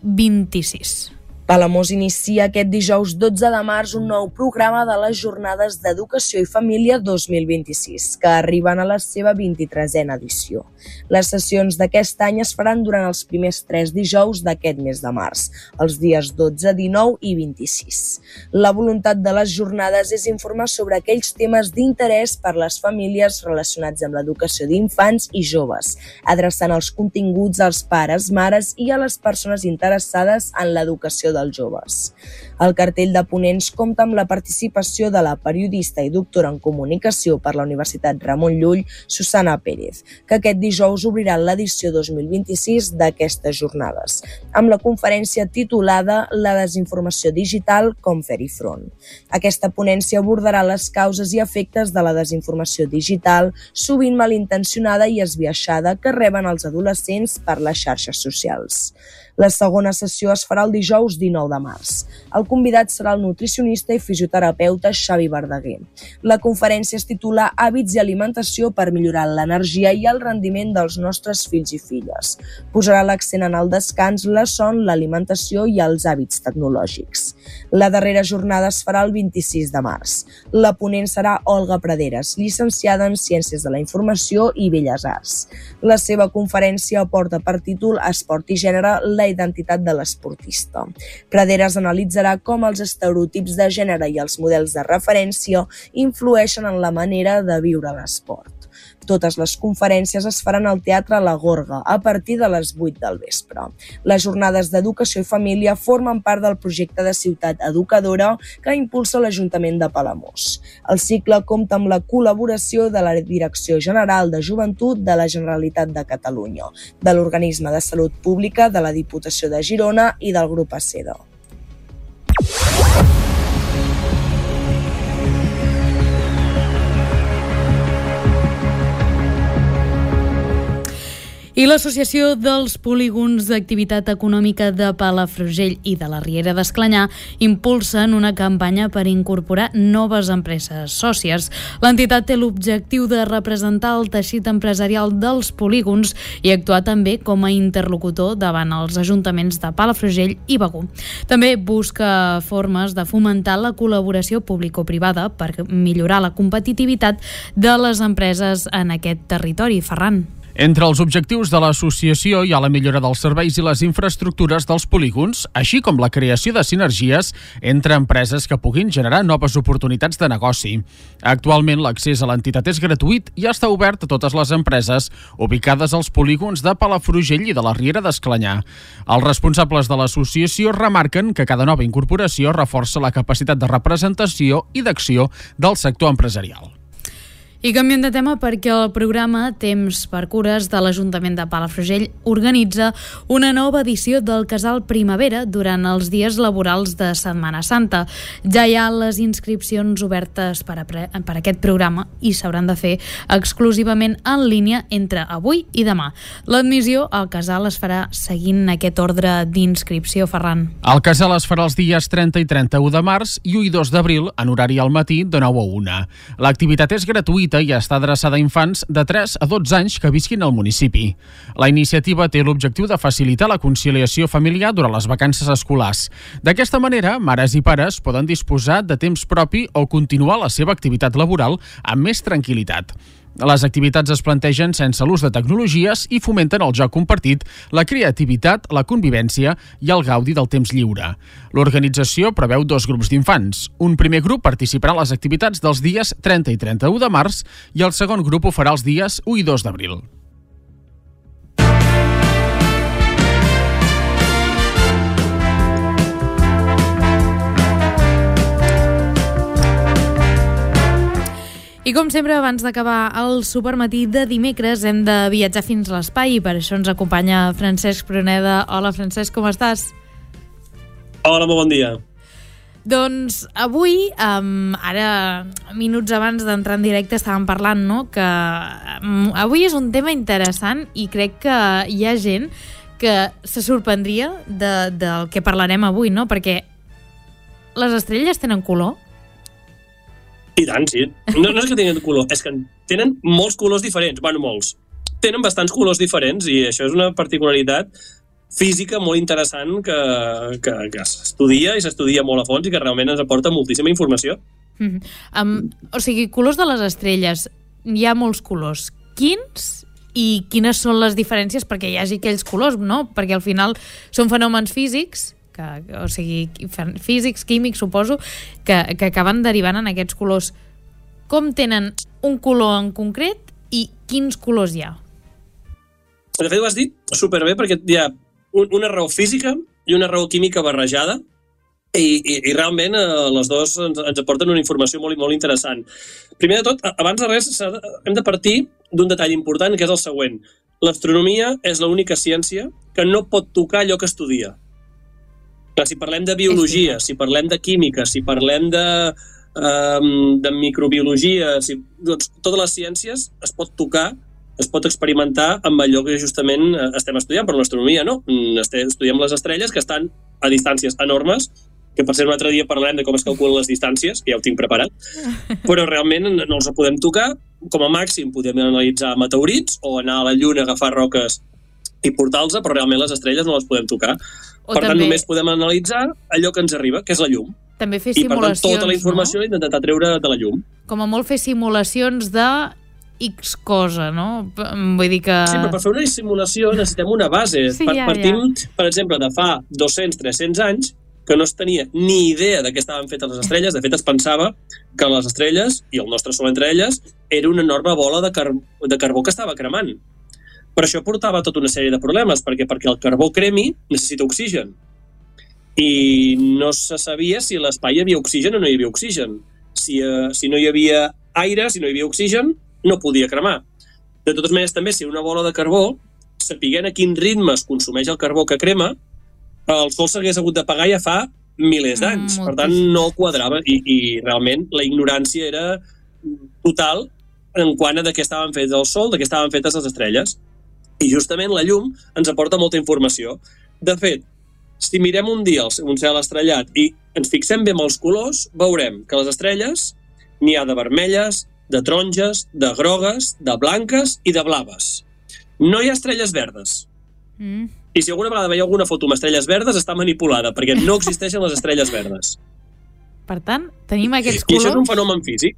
26. Palamós inicia aquest dijous 12 de març un nou programa de les Jornades d'Educació i Família 2026, que arriben a la seva 23a edició. Les sessions d'aquest any es faran durant els primers 3 dijous d'aquest mes de març, els dies 12, 19 i 26. La voluntat de les jornades és informar sobre aquells temes d'interès per les famílies relacionats amb l'educació d'infants i joves, adreçant els continguts als pares, mares i a les persones interessades en l'educació dels joves. El cartell de ponents compta amb la participació de la periodista i doctora en comunicació per la Universitat Ramon Llull, Susana Pérez, que aquest dijous obrirà l'edició 2026 d'aquestes jornades, amb la conferència titulada La desinformació digital, com fer-hi front. Aquesta ponència abordarà les causes i efectes de la desinformació digital, sovint malintencionada i esbiaixada, que reben els adolescents per les xarxes socials. La segona sessió es farà el dijous 19 de març. El El convidat serà el nutricionista i fisioterapeuta Xavi Verdaguer. La conferència es titula Hàbits i alimentació per millorar l'energia i el rendiment dels nostres fills i filles. Posarà l'accent en el descans, la son, l'alimentació i els hàbits tecnològics. La darrera jornada es farà el 26 de març. La ponent serà Olga Praderas, llicenciada en Ciències de la Informació i Belles Arts. La seva conferència porta per títol Esport i gènere, la identitat de l'esportista. Praderas analitzarà com els estereotips de gènere i els models de referència influeixen en la manera de viure l'esport. Totes les conferències es faran al Teatre La Gorga a partir de les 8 del vespre. Les jornades d'educació i família formen part del projecte de ciutat educadora que impulsa l'Ajuntament de Palamós. El cicle compta amb la col·laboració de la Direcció General de Joventut de la Generalitat de Catalunya, de l'Organisme de Salut Pública de la Diputació de Girona i del Grup ACEDA. I l'Associació dels Polígons d'Activitat Econòmica de Palafrugell i de la Riera d'Esclanyà impulsen una campanya per incorporar noves empreses sòcies. L'entitat té l'objectiu de representar el teixit empresarial dels polígons i actuar també com a interlocutor davant els ajuntaments de Palafrugell i Begur. També busca formes de fomentar la col·laboració público-privada per millorar la competitivitat de les empreses en aquest territori. Ferran. Entre els objectius de l'associació hi ha la millora dels serveis i les infraestructures dels polígons, així com la creació de sinergies entre empreses que puguin generar noves oportunitats de negoci. Actualment l'accés a l'entitat és gratuït i està obert a totes les empreses ubicades als polígons de Palafrugell i de la Riera d'Esclanyà. Els responsables de l'associació remarquen que cada nova incorporació reforça la capacitat de representació i d'acció del sector empresarial. I canviem de tema perquè el programa Temps per Cures de l'Ajuntament de Palafrugell organitza una nova edició del Casal Primavera durant els dies laborals de Setmana Santa. Ja hi ha les inscripcions obertes per aquest programa i s'hauran de fer exclusivament en línia entre avui i demà. L'admissió al casal es farà seguint aquest ordre d'inscripció, Ferran. El casal es farà els dies 30 i 31 de març i 1 i 2 d'abril en horari al matí de 9 a 1. L'activitat és gratuïta i està adreçada a infants de 3 a 12 anys que visquin al municipi. La iniciativa té l'objectiu de facilitar la conciliació familiar durant les vacances escolars. D'aquesta manera, mares i pares poden disposar de temps propi o continuar la seva activitat laboral amb més tranquil·litat. Les activitats es plantegen sense l'ús de tecnologies i fomenten el joc compartit, la creativitat, la convivència i el gaudi del temps lliure. L'organització preveu 2 grups d'infants. Un primer grup participarà en les activitats dels dies 30 i 31 de març i el segon grup ho farà els dies 1 i 2 d'abril. I com sempre, abans d'acabar el supermatí de dimecres, hem de viatjar fins a l'espai i per això ens acompanya Francesc Pruneda. Hola, Francesc, com estàs? Hola, molt bon dia. Doncs avui, ara minuts abans d'entrar en directe estàvem parlant, no?, que avui és un tema interessant i crec que hi ha gent que se sorprendria del que parlarem avui, no?, perquè les estrelles tenen color. I tant, sí. No és que tinguin color, és que tenen molts colors diferents. Bueno, molts. Tenen bastants colors diferents i això és una particularitat física molt interessant que s'estudia i s'estudia molt a fons i que realment ens aporta moltíssima informació. O sigui, colors de les estrelles. Hi ha molts colors. Quins i quines són les diferències perquè hi hagi aquells colors, no? Perquè al final són fenòmens físics o sigui, físics, químics, suposo, que acaben derivant en aquests colors. Com tenen un color en concret i quins colors hi ha? De fet, ho has dit superbé perquè hi ha una raó física i una raó química barrejada i realment les dues ens aporten una informació molt, molt interessant. Primer de tot, abans de res, hem de partir d'un detall important que és el següent. L'astronomia és l'única ciència que no pot tocar allò que estudia. Si parlem de biologia, si parlem de química, si parlem de microbiologia, doncs totes les ciències es pot tocar, es pot experimentar amb allò que justament estem estudiant, però l'astronomia no. Estudiem les estrelles que estan a distàncies enormes que per ser un altre dia parlarem de com es calculen les distàncies, que ja ho tinc preparat, però realment no els podem tocar. Com a màxim podem analitzar meteorits o anar a la Lluna a agafar roques i portar-los, però realment les estrelles no les podem tocar. Per tant, només podem analitzar allò que ens arriba, que és la llum. També fer I per tant, simulacions, tota la informació l'he intentat treure de la llum. Com a molt fer simulacions de X cosa, no? Vull dir que... Sí, però per fer una simulació necessitem una base. Sí, Partim, per exemple, de fa 200-300 anys, que no es tenia ni idea de què estaven fetes les estrelles. De fet, es pensava que les estrelles, i el nostre Sol entre elles, era una enorme bola de carbó que estava cremant. Però això portava tota una sèrie de problemes, perquè el carbó cremi necessita oxigen. I no se sabia si a l'espai hi havia oxigen o no hi havia oxigen. Si no hi havia aire, si no hi havia oxigen, no podia cremar. De totes maneres, també, si una bola de carbó, sapiguent a quin ritme es consumeix el carbó que crema, el Sol s'hagués hagut d'apagar ja fa milers d'anys. Per tant, no quadrava i realment la ignorància era total en quant a de què estaven fets el Sol, de què estaven fetes les estrelles. I justament la llum ens aporta molta informació. De fet, si mirem un dia un cel estrellat i ens fixem bé en els colors, veurem que les estrelles n'hi ha de vermelles, de taronges, de grogues, de blanques i de blaves. No hi ha estrelles verdes. I si alguna vegada veieu alguna foto amb estrelles verdes, està manipulada, perquè no existeixen les estrelles verdes. Per tant, tenim aquests colors... I això és un fenomen físic.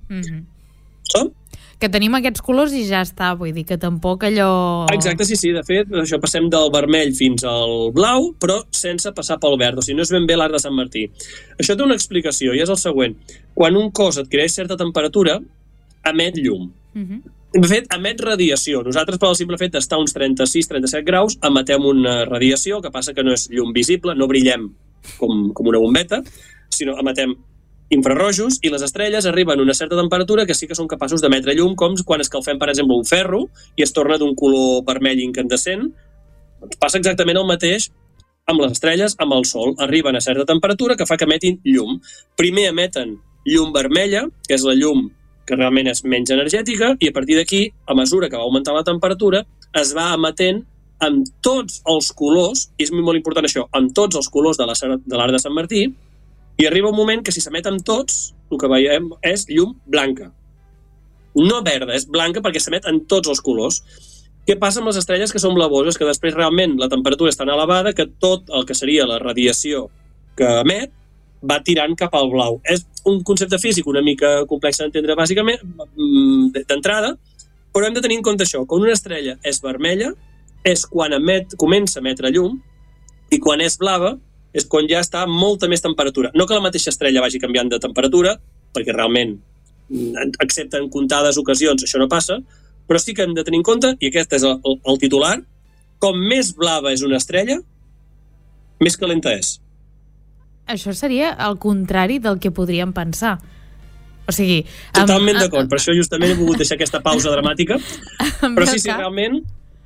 Que tenim aquests colors i ja està, vull dir que tampoc allò... Exacte, sí, de fet, això passem del vermell fins al blau, però sense passar pel verd, o sigui, no és ben bé l'arc de Sant Martí. Això té una explicació, i és el següent. Quan un cos adquireix certa temperatura, emet llum. De fet, emet radiació. Nosaltres, per el simple fet d'estar uns 36-37 graus, emetem una radiació, que passa que no és llum visible, no brillem com una bombeta, sinó emetem infrarrojos, i les estrelles arriben a una certa temperatura que sí que són capaços d'emetre llum, com quan escalfem, per exemple, un ferro i es torna d'un color vermell incandescent. Doncs passa exactament el mateix amb les estrelles, amb el Sol. Arriben a certa temperatura que fa que emetin llum. Primer emeten llum vermella, que és la llum que realment és menys energètica, i a partir d'aquí, a mesura que va augmentar la temperatura, es va emetent amb tots els colors, i és molt important això, amb tots els colors de l'arc de Sant Martí, i arriba un moment que si s'emet amb tots, el que veiem és llum blanca. No verda, és blanca perquè s'emet en tots els colors. Què passa amb les estrelles que són blavoses? Que després realment la temperatura és tan elevada que tot el que seria la radiació que emet va tirant cap al blau. És un concepte físic una mica complex d'entendre bàsicament, d'entrada, però hem de tenir en compte això. Quan una estrella és vermella, és quan comença a emetre llum, i quan és blava, és quan ja està molta més temperatura. No que la mateixa estrella vagi canviant de temperatura, perquè realment, excepte en comptades ocasions, això no passa, però sí que hem de tenir en compte, i aquest és el titular, com més blava és una estrella, més calenta és. Això seria el contrari del que podríem pensar. O sigui... Totalment d'acord, per això justament he volgut deixar aquesta pausa dramàtica, però sí, realment...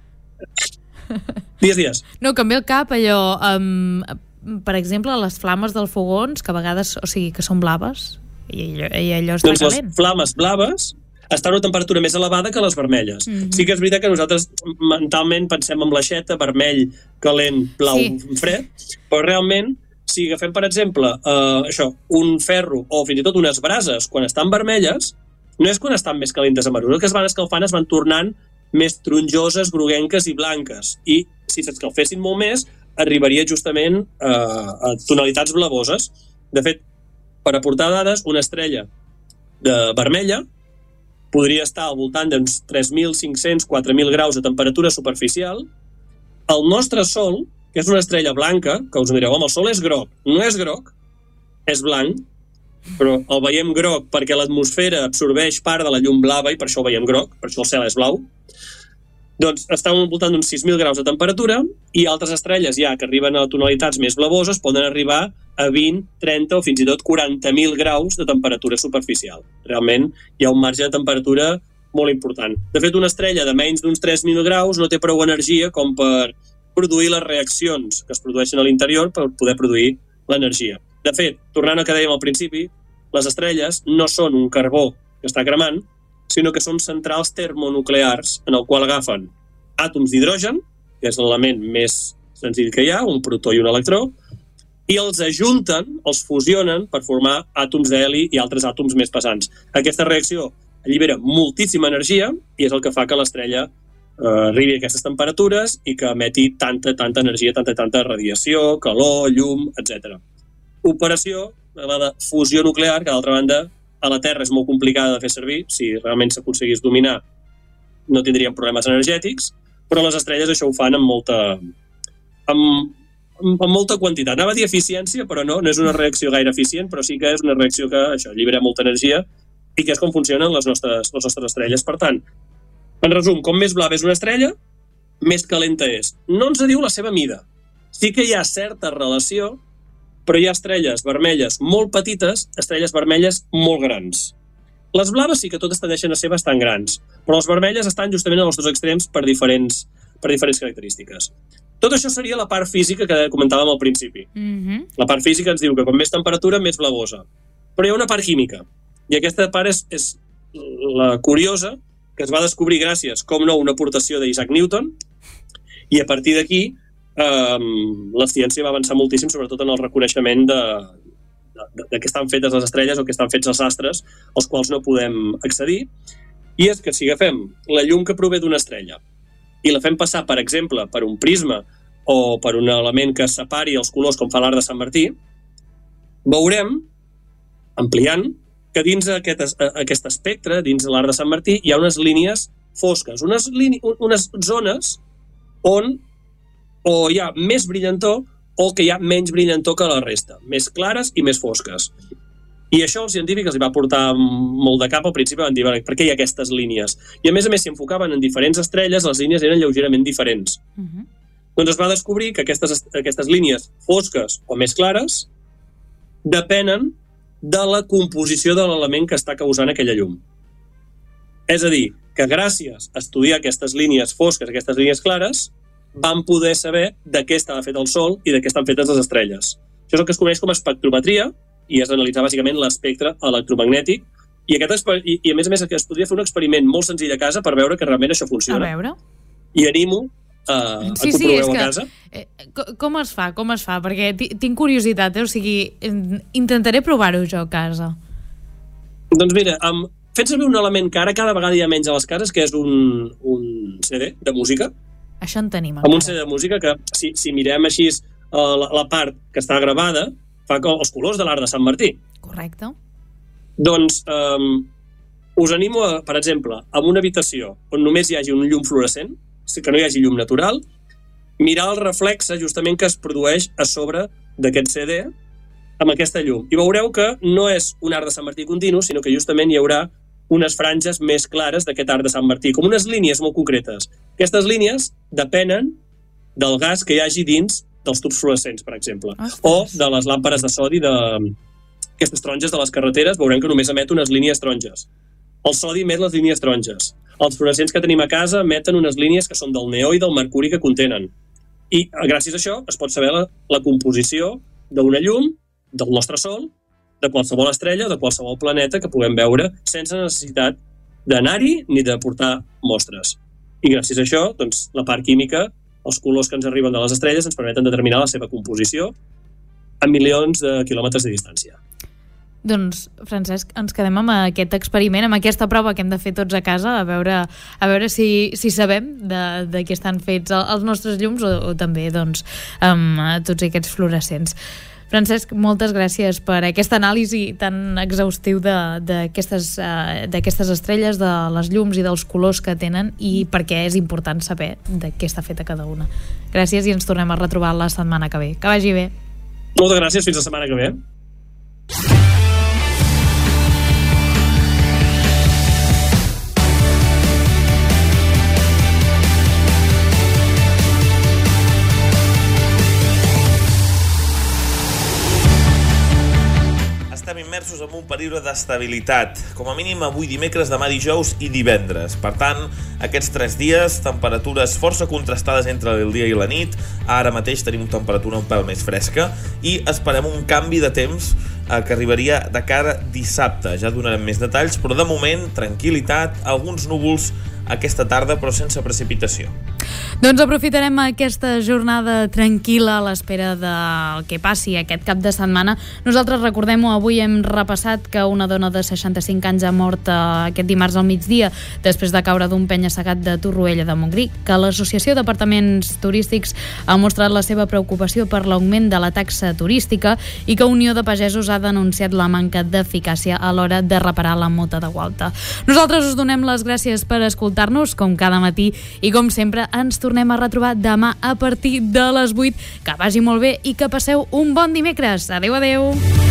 Digues. No, que em ve al cap allò... per exemple, les flames dels fogons, que a vegades, o sigui, que són blaves, i allò està calent. Doncs les flames blaves estan a una temperatura més elevada que les vermelles. Sí que és veritat que nosaltres mentalment pensem en l'aixeta, vermell, calent, blau, fred, però realment, si agafem, per exemple, un ferro o fins i tot unes brases, quan estan vermelles, no és quan estan més calentes a mesura que es van escalfant, es van tornant més taronjoses, groguenques i blanques. I si s'escalfessin molt més, arribaria justament a tonalitats blavoses. De fet, per aportar dades, una estrella vermella podria estar al voltant d'uns 3.500-4.000 graus de temperatura superficial. El nostre Sol, que és una estrella blanca, que us direu, home, el Sol és groc. No és groc, és blanc, però el veiem groc perquè l'atmosfera absorbeix part de la llum blava i per això el veiem groc, per això el cel és blau. Doncs està al voltant d'uns 6.000 graus de temperatura, i altres estrelles ja que arriben a tonalitats més blavoses poden arribar a 20, 30 o fins i tot 40.000 graus de temperatura superficial. Realment hi ha un marge de temperatura molt important. De fet, una estrella de menys d'uns 3.000 graus no té prou energia com per produir les reaccions que es produeixen a l'interior per poder produir l'energia. De fet, tornant al que dèiem al principi, les estrelles no són un carbó que està cremant, sinó que són centrals termonuclears en el qual agafen àtoms d'hidrogen, que és l'element més senzill que hi ha, un protó i un electró, i els ajunten, els fusionen per formar àtoms d'heli i altres àtoms més pesants. Aquesta reacció allibera moltíssima energia i és el que fa que l'estrella arribi a aquestes temperatures i que emeti tanta energia, tanta radiació, calor, llum, etc. Operació, la de fusió nuclear, que d'altra banda a la Terra és molt complicada de fer servir, si realment s'aconseguís dominar no tindríem problemes energètics, però les estrelles això ho fan amb molta quantitat. Anava a dir eficiència, però no és una reacció gaire eficient, però sí que és una reacció que això allibera molta energia i que és com funcionen les nostres estrelles. Per tant, en resum, com més blava és una estrella, més calenta és. No ens diu la seva mida. Sí que hi ha certa relació, però hi ha estrelles vermelles molt petites, estrelles vermelles molt grans. Les blaves sí que totes tendeixen a ser bastant grans, però les vermelles estan justament als dos extrems per diferents característiques. Tot això seria la part física que comentàvem al principi. La part física ens diu que com més temperatura, més blavosa. Però hi ha una part química, i aquesta part és la curiosa, que es va descobrir gràcies, com no, una aportació d'Isaac Newton, i a partir d'aquí la ciència va avançar moltíssim, sobretot en el reconeixement de què estan fetes les estrelles o què estan fets els astres, als quals no podem accedir. I és que si agafem la llum que prové d'una estrella i la fem passar, per exemple, per un prisma o per un element que separi els colors, com fa l'arc de Sant Martí, veurem, ampliant, que dins aquest espectre, dins de l'arc de Sant Martí, hi ha unes línies fosques, unes zones on o hi ha més brillantor o que hi ha menys brillantor que la resta, més clares i més fosques. I això als científics els va portar molt de cap. Al principi van dir, per què hi ha aquestes línies? I a més, si enfocaven en diferents estrelles, les línies eren lleugerament diferents. Doncs es va descobrir que aquestes línies fosques o més clares depenen de la composició de l'element que està causant aquella llum. És a dir, que gràcies a estudiar aquestes línies fosques, aquestes línies clares, van poder saber de què estava fet el Sol i de què estan fetes les estrelles. Això és el que es coneix com a espectrometria i és analitzar bàsicament l'espectre electromagnètic i a més que es podria fer un experiment molt senzill a casa per veure que realment això funciona. A veure. I animo a que ho proveu a casa. Com es fa? Perquè tinc curiositat, o sigui, intentaré provar-ho jo a casa. Doncs mira, fent servir un element que ara cada vegada hi ha menys a les cases, que és un CD de música. Això en tenim. Amb un CD de música que, si mirem així la part que està gravada, fa els colors de l'arc de Sant Martí. Correcte. Doncs us animo, per exemple, en una habitació on només hi hagi un llum fluorescent, que no hi hagi llum natural, mirar el reflexe justament que es produeix a sobre d'aquest CD amb aquesta llum. I veureu que no és un arc de Sant Martí continu, sinó que justament hi haurà unes franges més clares d'aquest arc de Sant Martí, com unes línies molt concretes. Aquestes línies depenen del gas que hi hagi dins dels tubs fluorescents, per exemple, o de les làmperes de sodi d'aquestes taronges de les carreteres, veurem que només emet unes línies taronges. El sodi emet les línies taronges. Els fluorescents que tenim a casa emeten unes línies que són del neó i del mercuri que contenen. I gràcies a això es pot saber la composició d'una llum, del nostre Sol, de qualsevol estrella o de qualsevol planeta que puguem veure sense necessitat d'anar-hi ni de portar mostres. I gràcies a això, doncs, la part química, els colors que ens arriben de les estrelles ens permeten determinar la seva composició a milions de quilòmetres de distància. Doncs, Francesc, ens quedem amb aquest experiment, amb aquesta prova que hem de fer tots a casa, a veure si sabem de què estan fets els nostres llums o també doncs, amb tots aquests fluorescents. Francesc, moltes gràcies per aquesta anàlisi tan exhaustiu d'aquestes estrelles, de les llums i dels colors que tenen i per què és important saber de què està feta cada una. Gràcies i ens tornem a retrobar la setmana que ve. Que vagi bé. Moltes gràcies, fins la setmana que ve. Estem immersos en un període d'estabilitat, com a mínim avui dimecres, demà dijous i divendres. Per tant, aquests 3 dies, temperatures força contrastades entre el dia i la nit. Ara mateix tenim una temperatura un pèl més fresca i esperem un canvi de temps que arribaria de cara dissabte. Ja donarem més detalls, però de moment, tranquil·litat, alguns núvols aquesta tarda, però sense precipitació. Doncs aprofitarem aquesta jornada tranquil·la a l'espera del que passi aquest cap de setmana. Nosaltres, recordem-ho, avui hem repassat que una dona de 65 anys ha mort aquest dimarts al migdia després de caure d'un penya-segat de Torroella de Montgrí, que l'Associació d'Apartaments Turístics ha mostrat la seva preocupació per l'augment de la taxa turística i que Unió de Pagesos ha denunciat la manca d'eficàcia a l'hora de reparar la mota de Gualta. Nosaltres us donem les gràcies per escoltar-nos, com cada matí, i com sempre ens tornem a retrobar demà a partir de les 8. Que vagi molt bé i que passeu un bon dimecres. Adéu, adéu!